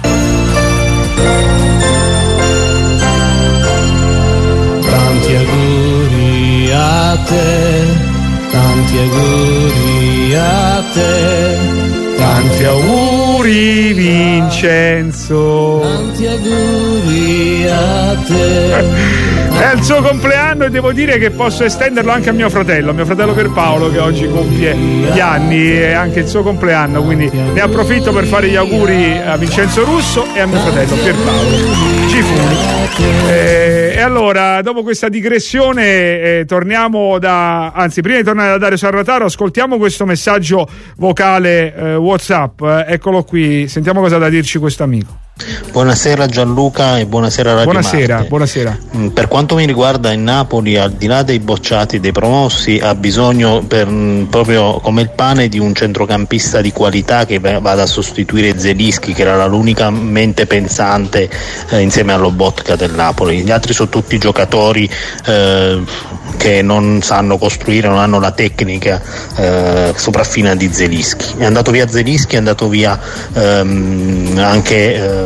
[SPEAKER 7] Tanti auguri a te, tanti auguri a te,
[SPEAKER 1] tanti auguri Vincenzo,
[SPEAKER 7] tanti auguri a te.
[SPEAKER 1] È il suo compleanno e devo dire che posso estenderlo anche a mio fratello Pierpaolo, che oggi compie gli anni, è anche il suo compleanno, quindi ne approfitto per fare gli auguri a Vincenzo Russo e a mio fratello Pierpaolo Gifuni. E allora, dopo questa digressione, torniamo prima di tornare da Dario Sarnataro, ascoltiamo questo messaggio vocale WhatsApp. Eccolo qui, sentiamo cosa ha da dirci questo amico.
[SPEAKER 8] Buonasera Gianluca e buonasera Radio Marte.
[SPEAKER 1] Buonasera.
[SPEAKER 8] Per quanto mi riguarda, il Napoli, al di là dei bocciati, dei promossi, ha bisogno proprio come il pane di un centrocampista di qualità che vada a sostituire Zelinski, che era l'unica mente pensante insieme a Lobotka del Napoli. Gli altri sono tutti giocatori che non sanno costruire, non hanno la tecnica sopraffina di Zelinski. È andato via Zelinski, è andato via anche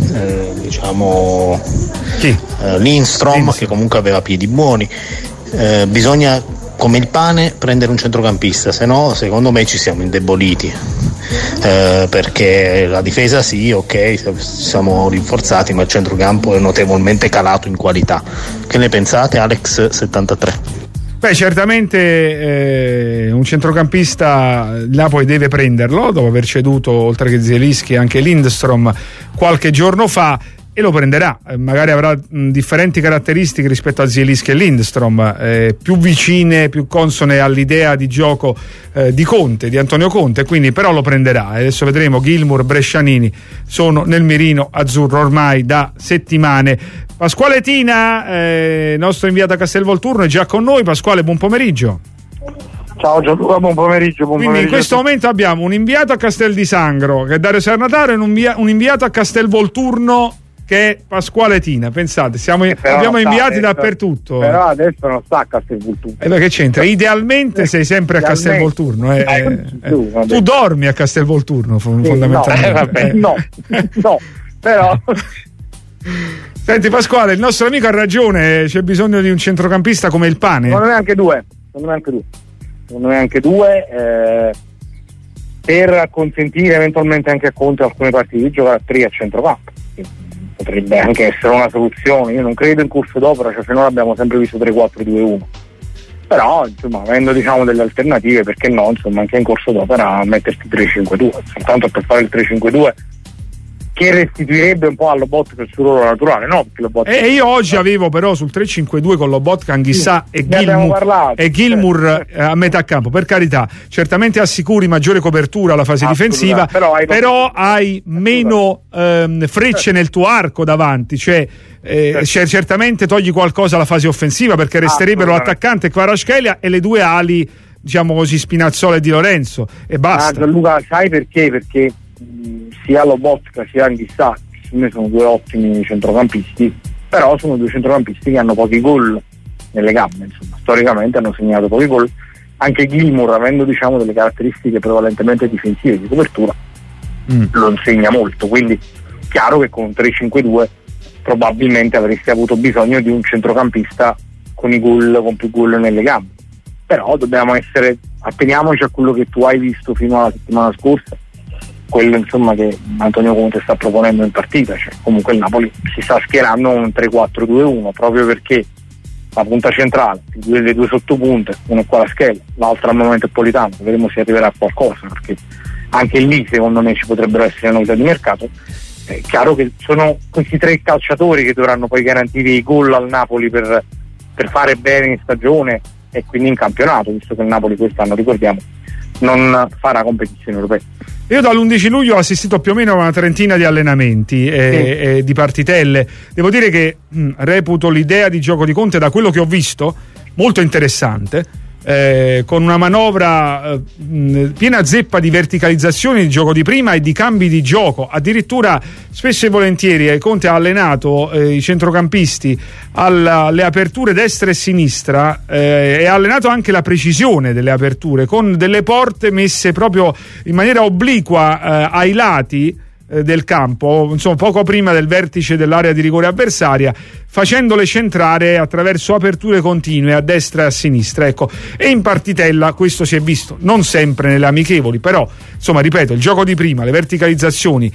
[SPEAKER 8] Lindstrom, che comunque aveva piedi buoni. Bisogna, come il pane, prendere un centrocampista, se no secondo me ci siamo indeboliti, perché la difesa sì, ok, siamo rinforzati, ma il centrocampo è notevolmente calato in qualità. Che ne pensate? Alex73.
[SPEAKER 1] Beh, certamente un centrocampista il Napoli deve prenderlo dopo aver ceduto, oltre che Zelinski, anche Lindstrom qualche giorno fa, e lo prenderà. Magari avrà differenti caratteristiche rispetto a Zelinski e Lindstrom, più vicine, più consone all'idea di gioco di Conte, di Antonio Conte, quindi però lo prenderà. Adesso vedremo. Gilmour, Brescianini sono nel mirino azzurro ormai da settimane. Pasquale Tina, nostro inviato a Castelvolturno, è già con noi. Pasquale, buon pomeriggio.
[SPEAKER 4] Ciao Gianluca, buon pomeriggio.
[SPEAKER 1] Quindi in questo momento abbiamo un inviato a Castel di Sangro, che è Dario Sarnataro, e un inviato a Castelvolturno, che è Pasquale Tina. Pensate, abbiamo inviati dappertutto.
[SPEAKER 4] Però adesso non sta a Castelvolturno.
[SPEAKER 1] E che c'entra? Idealmente sei sempre a Castelvolturno. Tu dormi a Castelvolturno, fondamentalmente.
[SPEAKER 4] No, però...
[SPEAKER 1] Senti Pasquale, il nostro amico ha ragione, c'è bisogno di un centrocampista come il pane.
[SPEAKER 4] Secondo me anche due per consentire eventualmente anche a Conte alcune partite di giocare a 3 a centrocampo. Potrebbe anche essere una soluzione. Io non credo in corso d'opera, cioè finora abbiamo sempre visto 3-4-2-1, però insomma, avendo delle alternative, perché no, insomma, anche in corso d'opera metterti 3-5-2, soltanto per fare il 3-5-2 che restituirebbe un po' a Lobotka il suo ruolo naturale, no?
[SPEAKER 1] E io oggi avevo però sul 3-5-2 con Lobotka, Anghissà e Gilmour a metà campo, per carità, certamente assicuri maggiore copertura alla fase difensiva, però hai meno frecce nel tuo arco davanti, cioè certamente togli qualcosa alla fase offensiva, perché resterebbero l'attaccante Kvaratskhelia e le due ali, diciamo così, Spinazzola e Di Lorenzo, e basta.
[SPEAKER 4] Gianluca, sai perché? Perché sia Lobotka sia Anghissà sono due ottimi centrocampisti, però sono due centrocampisti che hanno pochi gol, nelle gambe, insomma. Storicamente hanno segnato pochi gol. Anche Gilmour, avendo diciamo delle caratteristiche prevalentemente difensive di copertura, lo insegna molto, quindi chiaro che con un 3-5-2 probabilmente avresti avuto bisogno di un centrocampista con più gol nelle gambe. Però dobbiamo atteniamoci a quello che tu hai visto fino alla settimana scorsa, quello insomma che Antonio Conte sta proponendo in partita, cioè comunque il Napoli si sta schierando un 3-4-2-1 proprio perché la punta centrale, le due sottopunte, uno qua alla scheda, l'altra al momento è Politano, vedremo se arriverà a qualcosa, perché anche lì secondo me ci potrebbero essere novità di mercato. È chiaro che sono questi 3 calciatori che dovranno poi garantire i gol al Napoli per fare bene in stagione e quindi in campionato, visto che il Napoli quest'anno, ricordiamo, non farà competizione europea.
[SPEAKER 1] Io dall'11 luglio ho assistito più o meno a una trentina di allenamenti e di partitelle. Devo dire che reputo l'idea di gioco di Conte, da quello che ho visto, molto interessante, con una manovra piena zeppa di verticalizzazioni di gioco di prima e di cambi di gioco. Addirittura spesso e volentieri Conte ha allenato i centrocampisti alle aperture destra e sinistra e ha allenato anche la precisione delle aperture con delle porte messe proprio in maniera obliqua ai lati del campo, insomma poco prima del vertice dell'area di rigore avversaria, facendole centrare attraverso aperture continue a destra e a sinistra, ecco. E in partitella questo si è visto, non sempre nelle amichevoli, però insomma ripeto, il gioco di prima, le verticalizzazioni,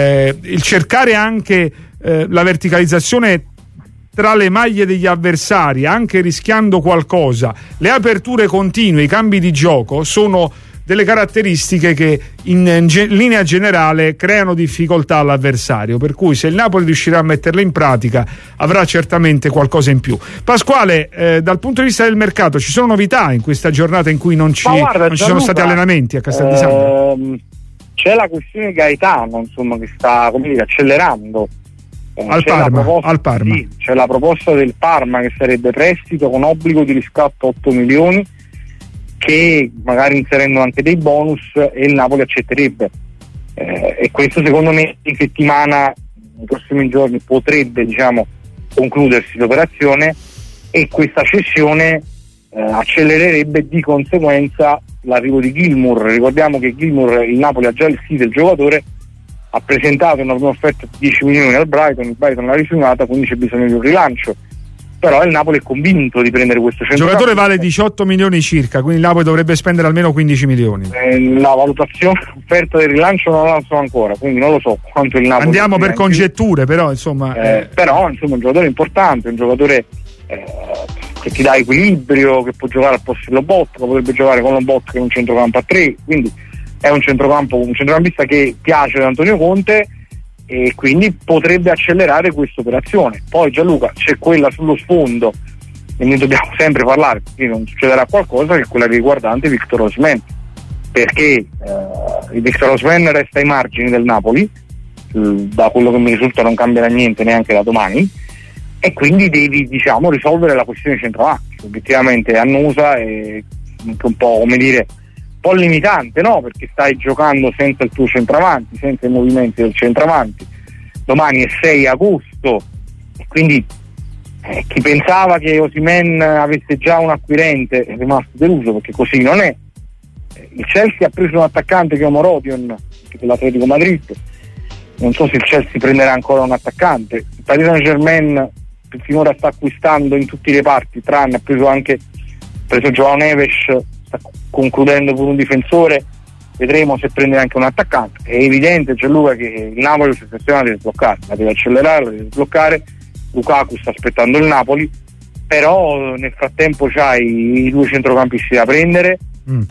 [SPEAKER 1] il cercare anche la verticalizzazione tra le maglie degli avversari, anche rischiando qualcosa, le aperture continue, i cambi di gioco sono delle caratteristiche che in linea generale creano difficoltà all'avversario, per cui se il Napoli riuscirà a metterle in pratica avrà certamente qualcosa in più. Pasquale, dal punto di vista del mercato ci sono novità in questa giornata in cui non ci sono stati allenamenti a Castel di Sangro?
[SPEAKER 4] C'è la questione Gaetano, insomma, che sta, come dire, accelerando.
[SPEAKER 1] Al Parma.
[SPEAKER 4] Sì, c'è la proposta del Parma che sarebbe prestito con obbligo di riscatto 8 milioni, che magari inserendo anche dei bonus, e il Napoli accetterebbe, e questo secondo me in settimana, nei prossimi giorni, potrebbe concludersi l'operazione, e questa cessione accelererebbe di conseguenza l'arrivo di Gilmour. Ricordiamo che Gilmour, il Napoli ha già il sì del giocatore, ha presentato una prima offerta di 10 milioni al Brighton, il Brighton l'ha rifiutata, quindi c'è bisogno di un rilancio. Però il Napoli è convinto di prendere questo centrocampista.
[SPEAKER 1] Il giocatore vale 18 milioni circa, quindi il Napoli dovrebbe spendere almeno 15 milioni.
[SPEAKER 4] La valutazione offerta del rilancio non la so ancora, quindi non lo so quanto il Napoli.
[SPEAKER 1] Andiamo per congetture, però insomma.
[SPEAKER 4] Però insomma un giocatore importante, un giocatore che ti dà equilibrio, che può giocare al posto di Lobotka, potrebbe giocare con Lobotka in un centrocampo a 3, quindi è un centrocampista che piace ad Antonio Conte, e quindi potrebbe accelerare questa operazione. Poi Gianluca, c'è quella sullo sfondo e ne dobbiamo sempre parlare, perché non succederà qualcosa, che è quella riguardante Victor Osimhen, perché il Victor Osimhen resta ai margini del Napoli, da quello che mi risulta non cambierà niente neanche da domani, e quindi devi risolvere la questione centravanti. Obiettivamente è annosa e anche un po', come dire, un po' limitante, no? Perché stai giocando senza il tuo centravanti, senza i movimenti del centravanti. Domani è 6 agosto e quindi chi pensava che Osimhen avesse già un acquirente è rimasto deluso, perché così non è. Il Chelsea ha preso un attaccante che è Omorodion, dell'Atletico Madrid. Non so se il Chelsea prenderà ancora un attaccante. Il Paris Saint-Germain finora sta acquistando in tutti i reparti, tranne ha preso Joao Neves, sta concludendo pure un difensore, vedremo se prende anche un attaccante. È evidente, Gianluca, che il Napoli si deve sbloccare, la deve accelerare, la deve sbloccare. Lukaku sta aspettando il Napoli, però nel frattempo c'hai i 2 centrocampisti da prendere.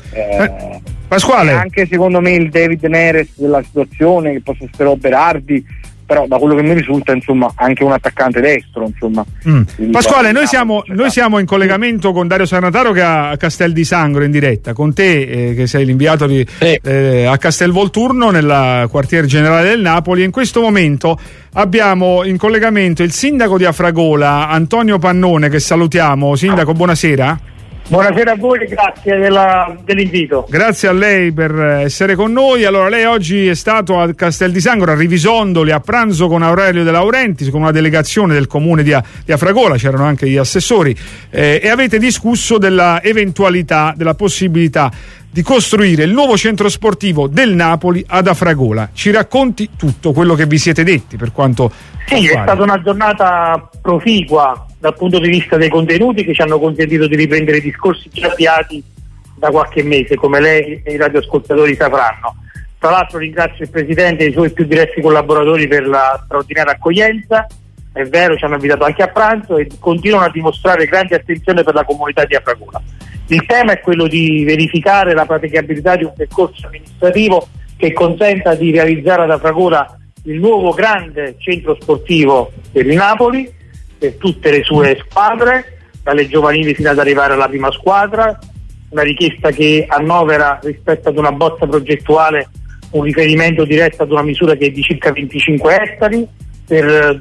[SPEAKER 1] Pasquale,
[SPEAKER 4] anche secondo me il David Neres della situazione, che possa essere Berardi, però da quello che mi risulta insomma anche un attaccante destro, insomma.
[SPEAKER 1] Pasquale, noi siamo in collegamento con Dario Sarnataro, che è a Castel di Sangro in diretta, con te che sei l'inviato a Castel Volturno, nel quartier generale del Napoli, e in questo momento abbiamo in collegamento il sindaco di Afragola, Antonio Pannone, che salutiamo. Sindaco, buonasera.
[SPEAKER 4] Buonasera a voi, grazie dell'invito.
[SPEAKER 1] Grazie a lei per essere con noi. Allora, lei oggi è stato a Castel di Sangro, a Rivisondoli, a pranzo con Aurelio De Laurentiis, con una delegazione del comune di Afragola, c'erano anche gli assessori, e avete discusso della eventualità, della possibilità di costruire il nuovo centro sportivo del Napoli ad Afragola. Ci racconti tutto quello che vi siete detti per quanto...
[SPEAKER 4] Sì, è stata una giornata proficua dal punto di vista dei contenuti, che ci hanno consentito di riprendere i discorsi già avviati da qualche mese, come lei e i radioascoltatori sapranno. Tra l'altro ringrazio il Presidente e i suoi più diretti collaboratori per la straordinaria accoglienza. È vero, ci hanno invitato anche a pranzo e continuano a dimostrare grande attenzione per la comunità di Afragola. Il tema è quello di verificare la praticabilità di un percorso amministrativo che consenta di realizzare ad Afragola il nuovo grande centro sportivo per il Napoli, per tutte le sue squadre, dalle giovanili fino ad arrivare alla prima squadra. Una richiesta che annovera rispetto ad una bozza progettuale un riferimento diretto ad una misura che è di circa 25 ettari per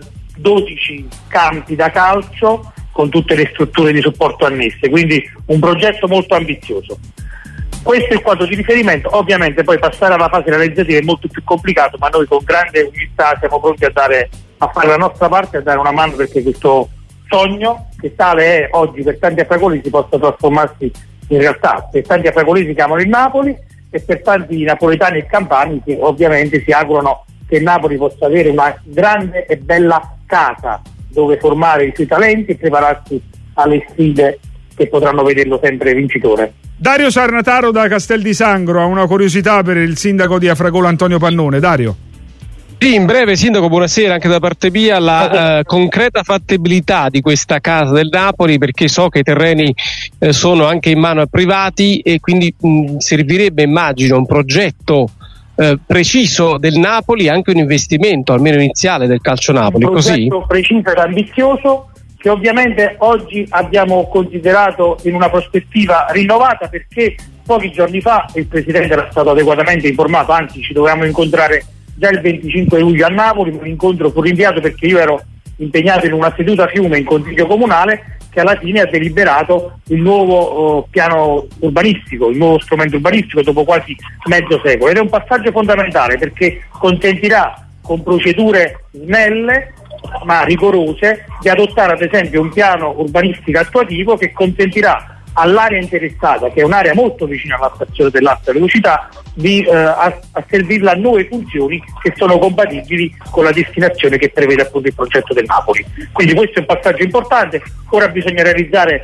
[SPEAKER 4] 12 campi da calcio con tutte le strutture di supporto annesse, quindi un progetto molto ambizioso. Questo è il quadro di riferimento. Ovviamente poi passare alla fase realizzativa è molto più complicato, ma noi con grande umiltà siamo pronti a fare la nostra parte, a dare una mano perché questo sogno, che tale è oggi per tanti afragolesi, si possa trasformarsi in realtà. Per tanti afragolesi che amano il Napoli e per tanti napoletani e campani che ovviamente si augurano che il Napoli possa avere una grande e bella casa dove formare i suoi talenti e prepararsi alle sfide che potranno vederlo sempre vincitore.
[SPEAKER 1] Dario Sarnataro da Castel di Sangro ha una curiosità per il sindaco di Afragola Antonio Pannone. Dario.
[SPEAKER 3] Sì, in breve, sindaco, buonasera anche da parte mia. La concreta fattibilità di questa casa del Napoli, perché so che i terreni sono anche in mano a privati e quindi servirebbe, immagino, un progetto preciso del Napoli, anche un investimento almeno iniziale del calcio Napoli.
[SPEAKER 4] Un progetto preciso ed ambizioso che ovviamente oggi abbiamo considerato in una prospettiva rinnovata, perché pochi giorni fa il Presidente era stato adeguatamente informato, anzi ci dovevamo incontrare già il 25 luglio a Napoli, ma l'incontro fu rinviato perché io ero impegnato in una seduta a Fiume in Consiglio Comunale che alla fine ha deliberato il nuovo piano urbanistico, il nuovo strumento urbanistico dopo quasi mezzo secolo, ed è un passaggio fondamentale perché consentirà con procedure snelle ma rigorose di adottare ad esempio un piano urbanistico attuativo che consentirà all'area interessata, che è un'area molto vicina alla stazione dell'alta velocità, di asservirla a nuove funzioni che sono compatibili con la destinazione che prevede appunto il progetto del Napoli. Quindi questo è un passaggio importante. Ora bisogna realizzare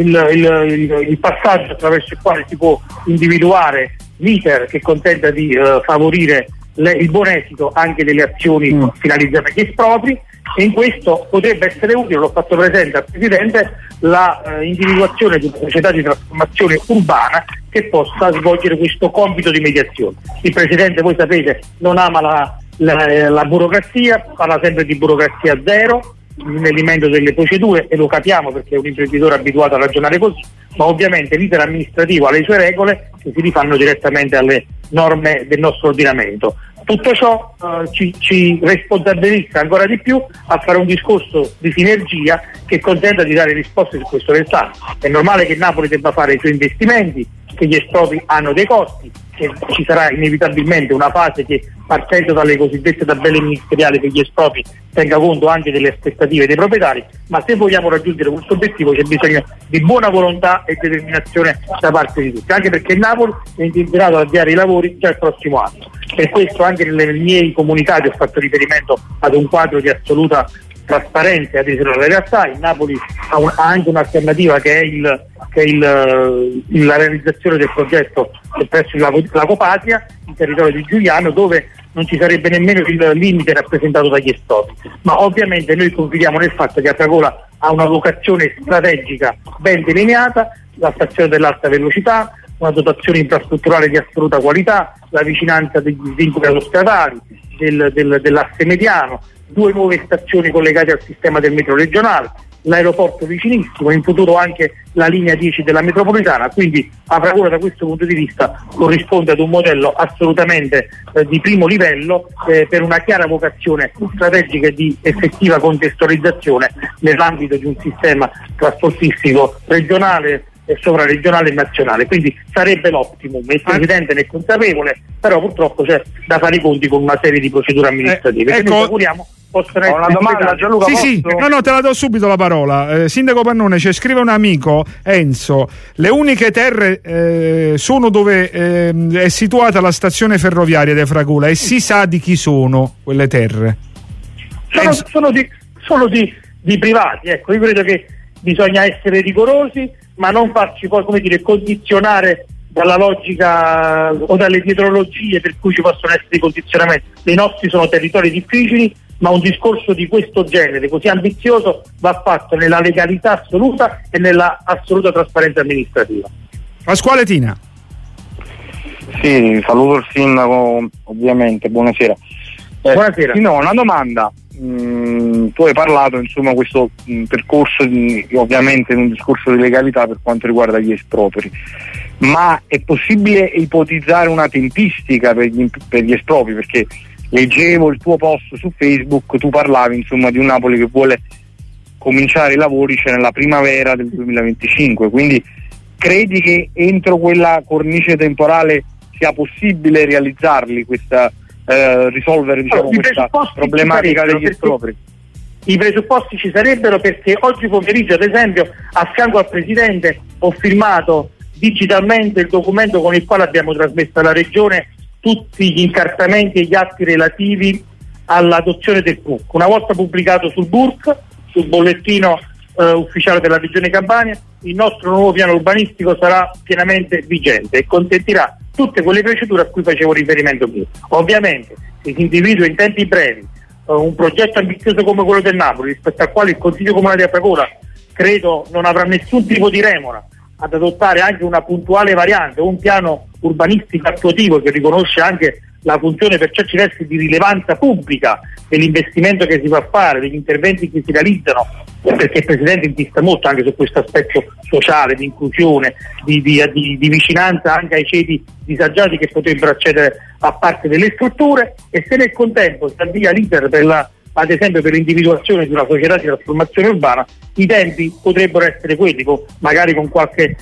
[SPEAKER 4] il passaggio attraverso il quale si può individuare l'iter che consenta di favorire il buon esito anche delle azioni finalizzate agli espropri, e in questo potrebbe essere utile, l'ho fatto presente al Presidente, la individuazione di una società di trasformazione urbana che possa svolgere questo compito di mediazione. Il Presidente, voi sapete, non ama la burocrazia, parla sempre di burocrazia zero, snellimento delle procedure, e lo capiamo perché è un imprenditore abituato a ragionare così, ma ovviamente l'iter amministrativo ha le sue regole che si rifanno direttamente alle norme del nostro ordinamento. Tutto ciò ci responsabilizza ancora di più a fare un discorso di sinergia che consenta di dare risposte su questo versante. È normale che Napoli debba fare i suoi investimenti, che gli espropri hanno dei costi, che ci sarà inevitabilmente una fase che, partendo dalle cosiddette tabelle ministeriali per gli espropri, tenga conto anche delle aspettative dei proprietari, ma se vogliamo raggiungere questo obiettivo c'è bisogno di buona volontà e determinazione da parte di tutti, anche perché Napoli è intenzionato ad avviare i lavori già il prossimo anno. Per questo anche nelle miei comunicati ho fatto riferimento ad un quadro di assoluta trasparenza e adesione alla realtà. Il Napoli ha anche un'alternativa che è la realizzazione del progetto presso il Lago Patria, in territorio di Giuliano, dove non ci sarebbe nemmeno il limite rappresentato dagli espropri, ma ovviamente noi confidiamo nel fatto che Afragola ha una vocazione strategica ben delineata, la stazione dell'alta velocità, una dotazione infrastrutturale di assoluta qualità, la vicinanza degli svincoli autostradali, dell'asse mediano, 2 nuove stazioni collegate al sistema del metro regionale, l'aeroporto vicinissimo, in futuro anche la linea 10 della metropolitana. Quindi Afragola da questo punto di vista corrisponde ad un modello assolutamente di primo livello, per una chiara vocazione strategica e di effettiva contestualizzazione nell'ambito di un sistema trasportistico regionale, sovraregionale e nazionale, quindi sarebbe l'optimum. Il Presidente ne è consapevole, però purtroppo c'è da fare i conti con una serie di procedure amministrative.
[SPEAKER 1] Ecco,
[SPEAKER 4] quindi auguriamo possano essere
[SPEAKER 6] una domanda, Gianluca.
[SPEAKER 1] Sì, no, te la do subito la parola. Sindaco Pannone, ci scrive un amico, Enzo: le uniche terre sono dove è situata la stazione ferroviaria di Afragola, e si sa di chi sono quelle terre.
[SPEAKER 4] Sono di privati, ecco. Io credo che bisogna essere rigorosi, ma non farci poi, come dire, condizionare dalla logica o dalle dietrologie per cui ci possono essere i condizionamenti. I nostri sono territori difficili, ma un discorso di questo genere, così ambizioso, va fatto nella legalità assoluta e nella assoluta trasparenza amministrativa.
[SPEAKER 1] Pasquale Tina.
[SPEAKER 9] Sì, saluto il sindaco, ovviamente, buonasera.
[SPEAKER 4] Buonasera.
[SPEAKER 9] Sì, no, una domanda. Tu hai parlato, insomma, questo percorso ovviamente in un discorso di legalità per quanto riguarda gli espropri, ma è possibile ipotizzare una tempistica per gli espropri? Perché leggevo il tuo post su Facebook, tu parlavi insomma di un Napoli che vuole cominciare i lavori nella primavera del 2025, quindi credi che entro quella cornice temporale sia possibile realizzarli, risolvere, diciamo, questa problematica degli espropri?
[SPEAKER 4] I presupposti ci sarebbero, perché oggi pomeriggio, ad esempio, a fianco al Presidente ho firmato digitalmente il documento con il quale abbiamo trasmesso alla Regione tutti gli incartamenti e gli atti relativi all'adozione del PUC. Una volta pubblicato sul BURC, sul bollettino ufficiale della Regione Campania, il nostro nuovo piano urbanistico sarà pienamente vigente e consentirà tutte quelle procedure a cui facevo riferimento prima. Ovviamente, se si individua in tempi brevi un progetto ambizioso come quello del Napoli, rispetto al quale il Consiglio Comunale di Afragola credo non avrà nessun tipo di remora ad adottare anche una puntuale variante o un piano urbanistico attuativo che riconosce anche la funzione per certi versi di rilevanza pubblica dell'investimento che si va a fare, degli interventi che si realizzano, perché il Presidente insiste molto anche su questo aspetto sociale, di inclusione, di vicinanza anche ai ceti disagiati che potrebbero accedere a parte delle strutture, e se nel contempo si avvia l'iter ad esempio per l'individuazione di una società di trasformazione urbana, i tempi potrebbero essere quelli, magari con qualche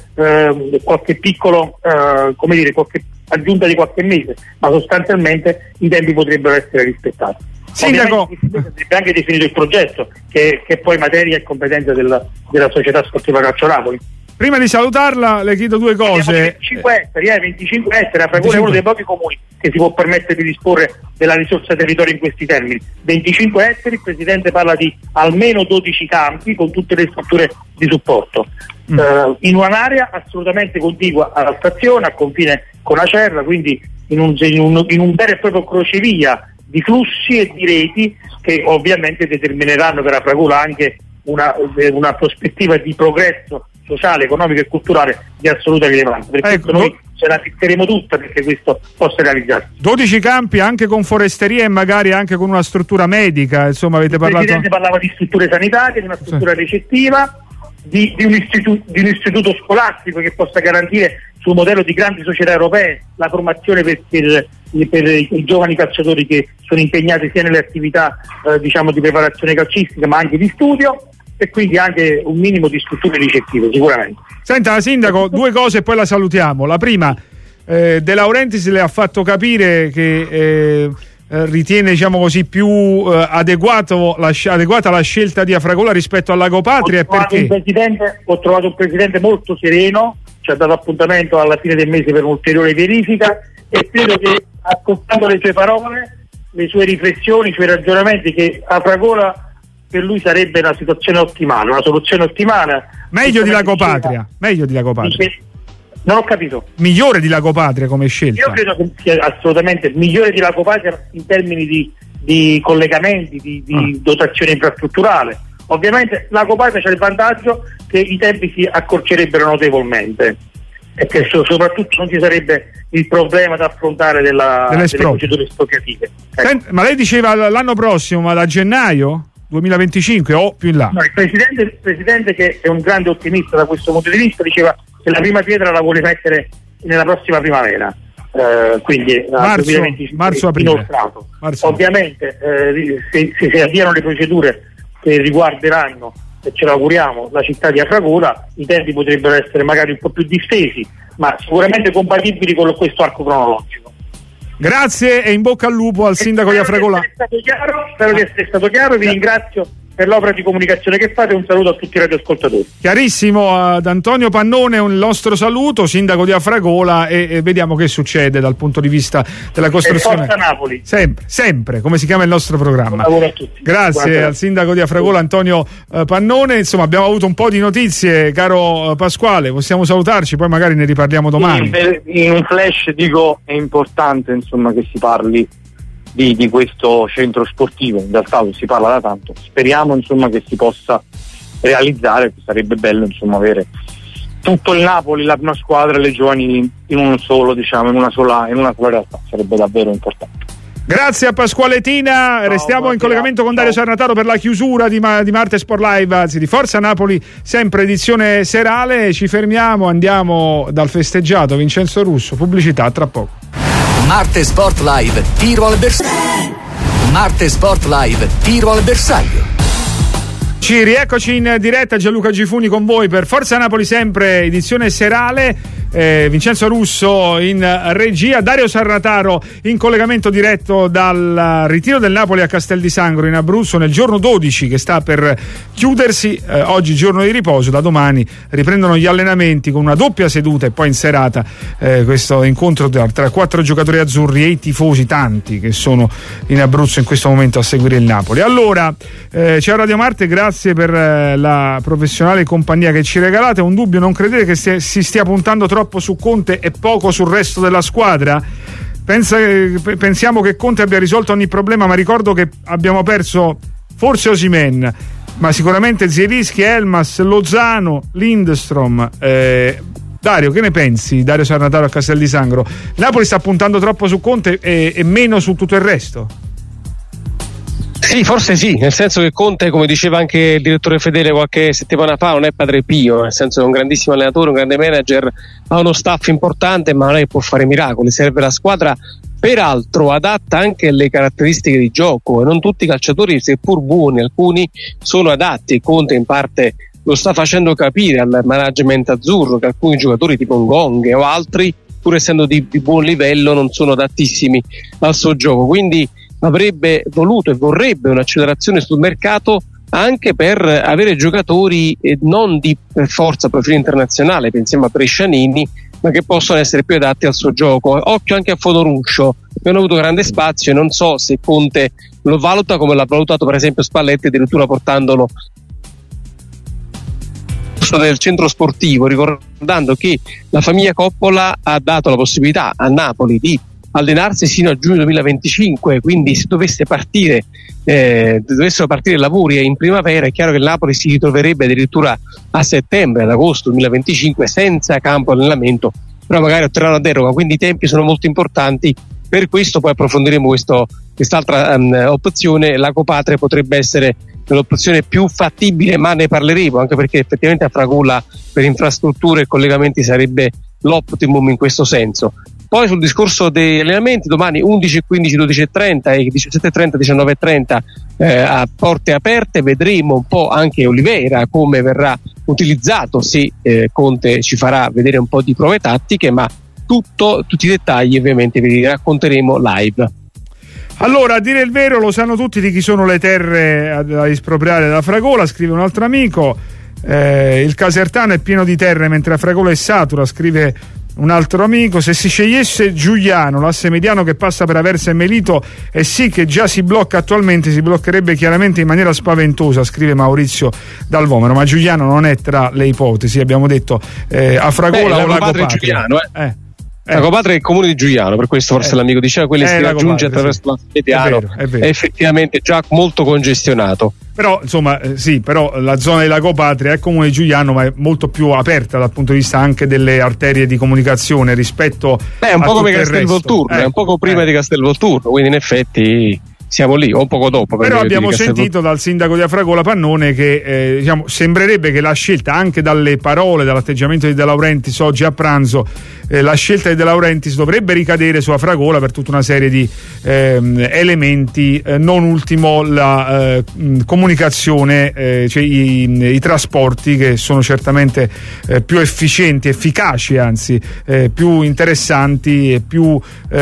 [SPEAKER 4] piccolo, qualche aggiunta di qualche mese, ma sostanzialmente i tempi potrebbero essere rispettati.
[SPEAKER 1] Sindaco,
[SPEAKER 4] avrebbe anche definito il progetto, che poi materia e competenza della società sportiva Calcio Napoli.
[SPEAKER 1] Prima di salutarla le chiedo due cose.
[SPEAKER 4] 25 ettari, Afragola è uno dei pochi comuni che si può permettere di disporre della risorsa territorio in questi termini. 25 ettari, il Presidente parla di almeno 12 campi con tutte le strutture di supporto, in un'area assolutamente contigua alla stazione, a confine con Acerra, quindi in un vero e proprio crocevia di flussi e di reti che ovviamente determineranno per Afragola anche una prospettiva di progresso sociale, economico e culturale di assoluta rilevanza. Per questo noi ce la metteremo tutta perché questo possa realizzarsi. 12
[SPEAKER 1] campi anche con foresteria e magari anche con una struttura medica, insomma avete parlato.
[SPEAKER 4] Il Presidente parlava di strutture sanitarie, di una struttura recettiva, di un istituto scolastico che possa garantire sul modello di grandi società europee la formazione per i giovani calciatori che sono impegnati sia nelle attività di preparazione calcistica ma anche di studio, e quindi anche un minimo di strutture ricettive sicuramente.
[SPEAKER 1] Senta, Sindaco, due cose e poi la salutiamo. La prima, De Laurentiis le ha fatto capire che ritiene, diciamo così, più adeguata la scelta di Afragola rispetto al Lago Patria, e perché?
[SPEAKER 4] Ho trovato un Presidente molto sereno, ci ha dato appuntamento alla fine del mese per un'ulteriore verifica, e credo che, ascoltando le sue parole, le sue riflessioni, i suoi ragionamenti, che Afragola per lui sarebbe una situazione ottimale, una soluzione ottimale.
[SPEAKER 1] Meglio di Lago Patria. Non
[SPEAKER 4] ho capito.
[SPEAKER 1] Migliore di Lago Patria come scelta.
[SPEAKER 4] Io credo che sia assolutamente migliore di Lago Patria in termini di collegamenti, di dotazione infrastrutturale. Ovviamente Lago Patria c'è il vantaggio che i tempi si accorcerebbero notevolmente e che soprattutto non ci sarebbe il problema da affrontare delle procedure espropriative.
[SPEAKER 1] Ma lei diceva l'anno prossimo, ma da gennaio 2025 o più in là?
[SPEAKER 4] No, il Presidente, che è un grande ottimista da questo punto di vista, diceva che la prima pietra la vuole mettere nella prossima primavera, quindi
[SPEAKER 1] marzo-aprile.
[SPEAKER 4] Ovviamente se si avviano le procedure che riguarderanno e ce l'auguriamo, la città di Afragola, i tempi potrebbero essere magari un po' più distesi, ma sicuramente compatibili con questo arco cronologico.
[SPEAKER 1] Grazie e in bocca al lupo al sindaco di Afragola.
[SPEAKER 4] Spero di essere stato chiaro, vi ringrazio per l'opera di comunicazione che fate, un saluto a tutti i radioascoltatori.
[SPEAKER 1] Chiarissimo, ad Antonio Pannone un nostro saluto, sindaco di Afragola, e vediamo che succede dal punto di vista della costruzione.
[SPEAKER 4] E forza Napoli.
[SPEAKER 1] Sempre, come si chiama il nostro programma.
[SPEAKER 4] Buon lavoro a tutti.
[SPEAKER 1] Grazie. Buonasera. Al sindaco di Afragola Antonio Pannone. Insomma, abbiamo avuto un po' di notizie, caro Pasquale, possiamo salutarci, poi magari ne riparliamo domani.
[SPEAKER 9] In un flash dico, è importante insomma che si parli di questo centro sportivo, in realtà si parla da tanto, speriamo insomma che si possa realizzare, sarebbe bello insomma avere tutto il Napoli, la prima squadra e le giovani in un solo, diciamo, in una sola realtà, sarebbe davvero importante.
[SPEAKER 1] Grazie a Pasquale Tina, restiamo in collegamento con Dario Sarnataro per la chiusura di Marte Sport Live, anzi di Forza Napoli, sempre edizione serale. Ci fermiamo, andiamo dal festeggiato Vincenzo Russo, pubblicità tra poco.
[SPEAKER 5] Marte Sport Live, tiro al bersaglio. Marte Sport Live, tiro al bersaglio.
[SPEAKER 1] Rieccoci in diretta, Gianluca Gifuni con voi per Forza Napoli, sempre edizione serale. Vincenzo Russo in regia, Dario Sarnataro in collegamento diretto dal ritiro del Napoli a Castel di Sangro in Abruzzo nel giorno 12 che sta per chiudersi, oggi giorno di riposo, da domani riprendono gli allenamenti con una doppia seduta e poi in serata questo incontro tra 4 giocatori azzurri e i tifosi, tanti che sono in Abruzzo in questo momento a seguire il Napoli. Allora, ciao Radio Marte, grazie per la professionale compagnia che ci regalate. Un dubbio, non credete che si stia puntando troppo su Conte e poco sul resto della squadra? Pensiamo che Conte abbia risolto ogni problema, ma ricordo che abbiamo perso forse Osimhen, ma sicuramente Zielinski, Elmas, Lozano, Lindstrom. Dario, che ne pensi? Dario Sarnataro a Castel di Sangro. Napoli sta puntando troppo su Conte e meno su tutto il resto?
[SPEAKER 3] Sì, forse sì, nel senso che Conte, come diceva anche il direttore Fedele qualche settimana fa, non è Padre Pio, nel senso che è un grandissimo allenatore, un grande manager, ha uno staff importante, ma non è che può fare miracoli, serve la squadra peraltro adatta anche alle caratteristiche di gioco, e non tutti i calciatori, seppur buoni, alcuni sono adatti, e Conte in parte lo sta facendo capire al management azzurro che alcuni giocatori tipo Ngonghe o altri, pur essendo di buon livello, non sono adattissimi al suo gioco, quindi avrebbe voluto e vorrebbe un'accelerazione sul mercato anche per avere giocatori non di per forza profilo internazionale, pensiamo a Brescianini, ma che possono essere più adatti al suo gioco. Occhio anche a Fodoruscio, che hanno avuto grande spazio, e non so se Conte lo valuta come l'ha valutato per esempio Spalletti, addirittura portandolo del centro sportivo, ricordando che la famiglia Coppola ha dato la possibilità a Napoli di allenarsi sino a giugno 2025, quindi se dovessero partire i lavori in primavera, è chiaro che il Napoli si ritroverebbe addirittura a settembre, ad agosto 2025 senza campo allenamento, però magari otterranno una deroga, quindi i tempi sono molto importanti. Per questo poi approfondiremo quest'altra opzione. La Copatria potrebbe essere l'opzione più fattibile, ma ne parleremo, anche perché effettivamente a Afragola per infrastrutture e collegamenti sarebbe l'optimum in questo senso. Poi sul discorso degli allenamenti, domani 11:15, 12:30 e 17:30, 19:30 a porte aperte, vedremo un po' anche Oliveira come verrà utilizzato, se Conte ci farà vedere un po' di prove tattiche, ma tutti i dettagli ovviamente ve li racconteremo live.
[SPEAKER 1] Allora, a dire il vero, lo sanno tutti di chi sono le terre da espropriare da Afragola, scrive un altro amico. Il Casertano è pieno di terre mentre Afragola è satura, scrive un altro amico. Se si scegliesse Giuliano, l'asse mediano che passa per Aversa e Melito, e sì che già si blocca attualmente, si bloccherebbe chiaramente in maniera spaventosa, scrive Maurizio Dal Vomero, ma Giuliano non è tra le ipotesi, abbiamo detto Afragola o Lago Patria.
[SPEAKER 3] Lago Patria è il comune di Giuliano, per questo forse l'amico diceva quelli si raggiunge attraverso l'asse mediano, è effettivamente già molto congestionato.
[SPEAKER 1] Però insomma però la zona di Lago Patria è comune di Giuliano, ma è molto più aperta dal punto di vista anche delle arterie di comunicazione rispetto
[SPEAKER 3] è un po' come Castelvolturno, è un poco prima di Castelvolturno, quindi in effetti siamo lì, o un poco dopo.
[SPEAKER 1] Però abbiamo sentito dal sindaco di Afragola Pannone che diciamo, sembrerebbe che la scelta, anche dalle parole, dall'atteggiamento di De Laurentiis oggi a pranzo, la scelta di De Laurentiis dovrebbe ricadere su Afragola per tutta una serie di elementi, non ultimo la comunicazione, cioè i trasporti, che sono certamente più efficienti, efficaci, anzi più interessanti e più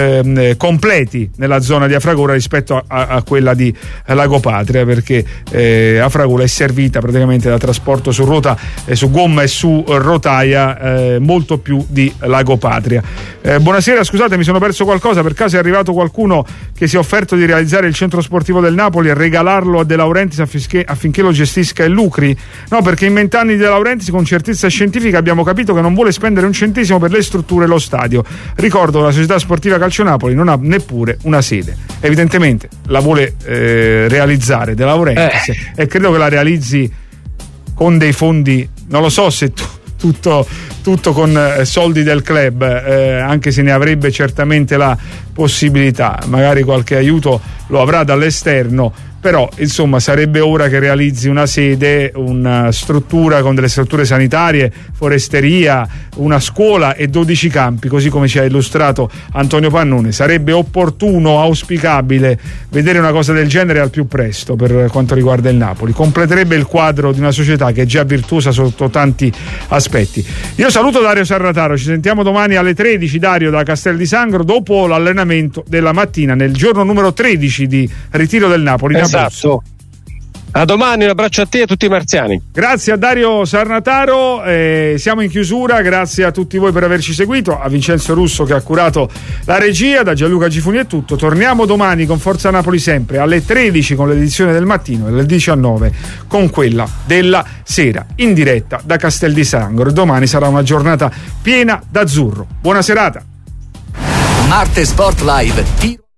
[SPEAKER 1] completi nella zona di Afragola rispetto a quella di Lago Patria, perché Afragola è servita praticamente da trasporto su ruota, su gomma e su rotaia molto più di Lago Patria. Buonasera, scusate, mi sono perso qualcosa, per caso è arrivato qualcuno che si è offerto di realizzare il centro sportivo del Napoli e regalarlo a De Laurentiis affinché lo gestisca e lucri? No, perché in 20 anni di De Laurentiis con certezza scientifica abbiamo capito che non vuole spendere un centesimo per le strutture e lo stadio. Ricordo che la società sportiva Calcio Napoli non ha neppure una sede, evidentemente la vuole realizzare De Laurentiis e credo che la realizzi con dei fondi, non lo so se tutto con soldi del club, anche se ne avrebbe certamente la possibilità, magari qualche aiuto lo avrà dall'esterno, però insomma sarebbe ora che realizzi una sede, una struttura con delle strutture sanitarie, foresteria, una scuola e 12 campi, così come ci ha illustrato Antonio Pannone. Sarebbe opportuno, auspicabile vedere una cosa del genere al più presto per quanto riguarda il Napoli, completerebbe il quadro di una società che è già virtuosa sotto tanti aspetti. Io saluto Dario Sarrataro, ci sentiamo domani alle 13, Dario, da Castel di Sangro, dopo l'allenamento della mattina nel giorno numero 13 di ritiro del Napoli.
[SPEAKER 3] Esatto. A domani, un abbraccio a te e a tutti i marziani.
[SPEAKER 1] Grazie a Dario Sarnataro, siamo in chiusura, grazie a tutti voi per averci seguito, a Vincenzo Russo che ha curato la regia, da Gianluca Gifuni è tutto. Torniamo domani con Forza Napoli sempre alle 13 con l'edizione del mattino e alle 19 con quella della sera in diretta da Castel di Sangro. Domani sarà una giornata piena d'azzurro. Buona serata.
[SPEAKER 5] Marte Sport Live.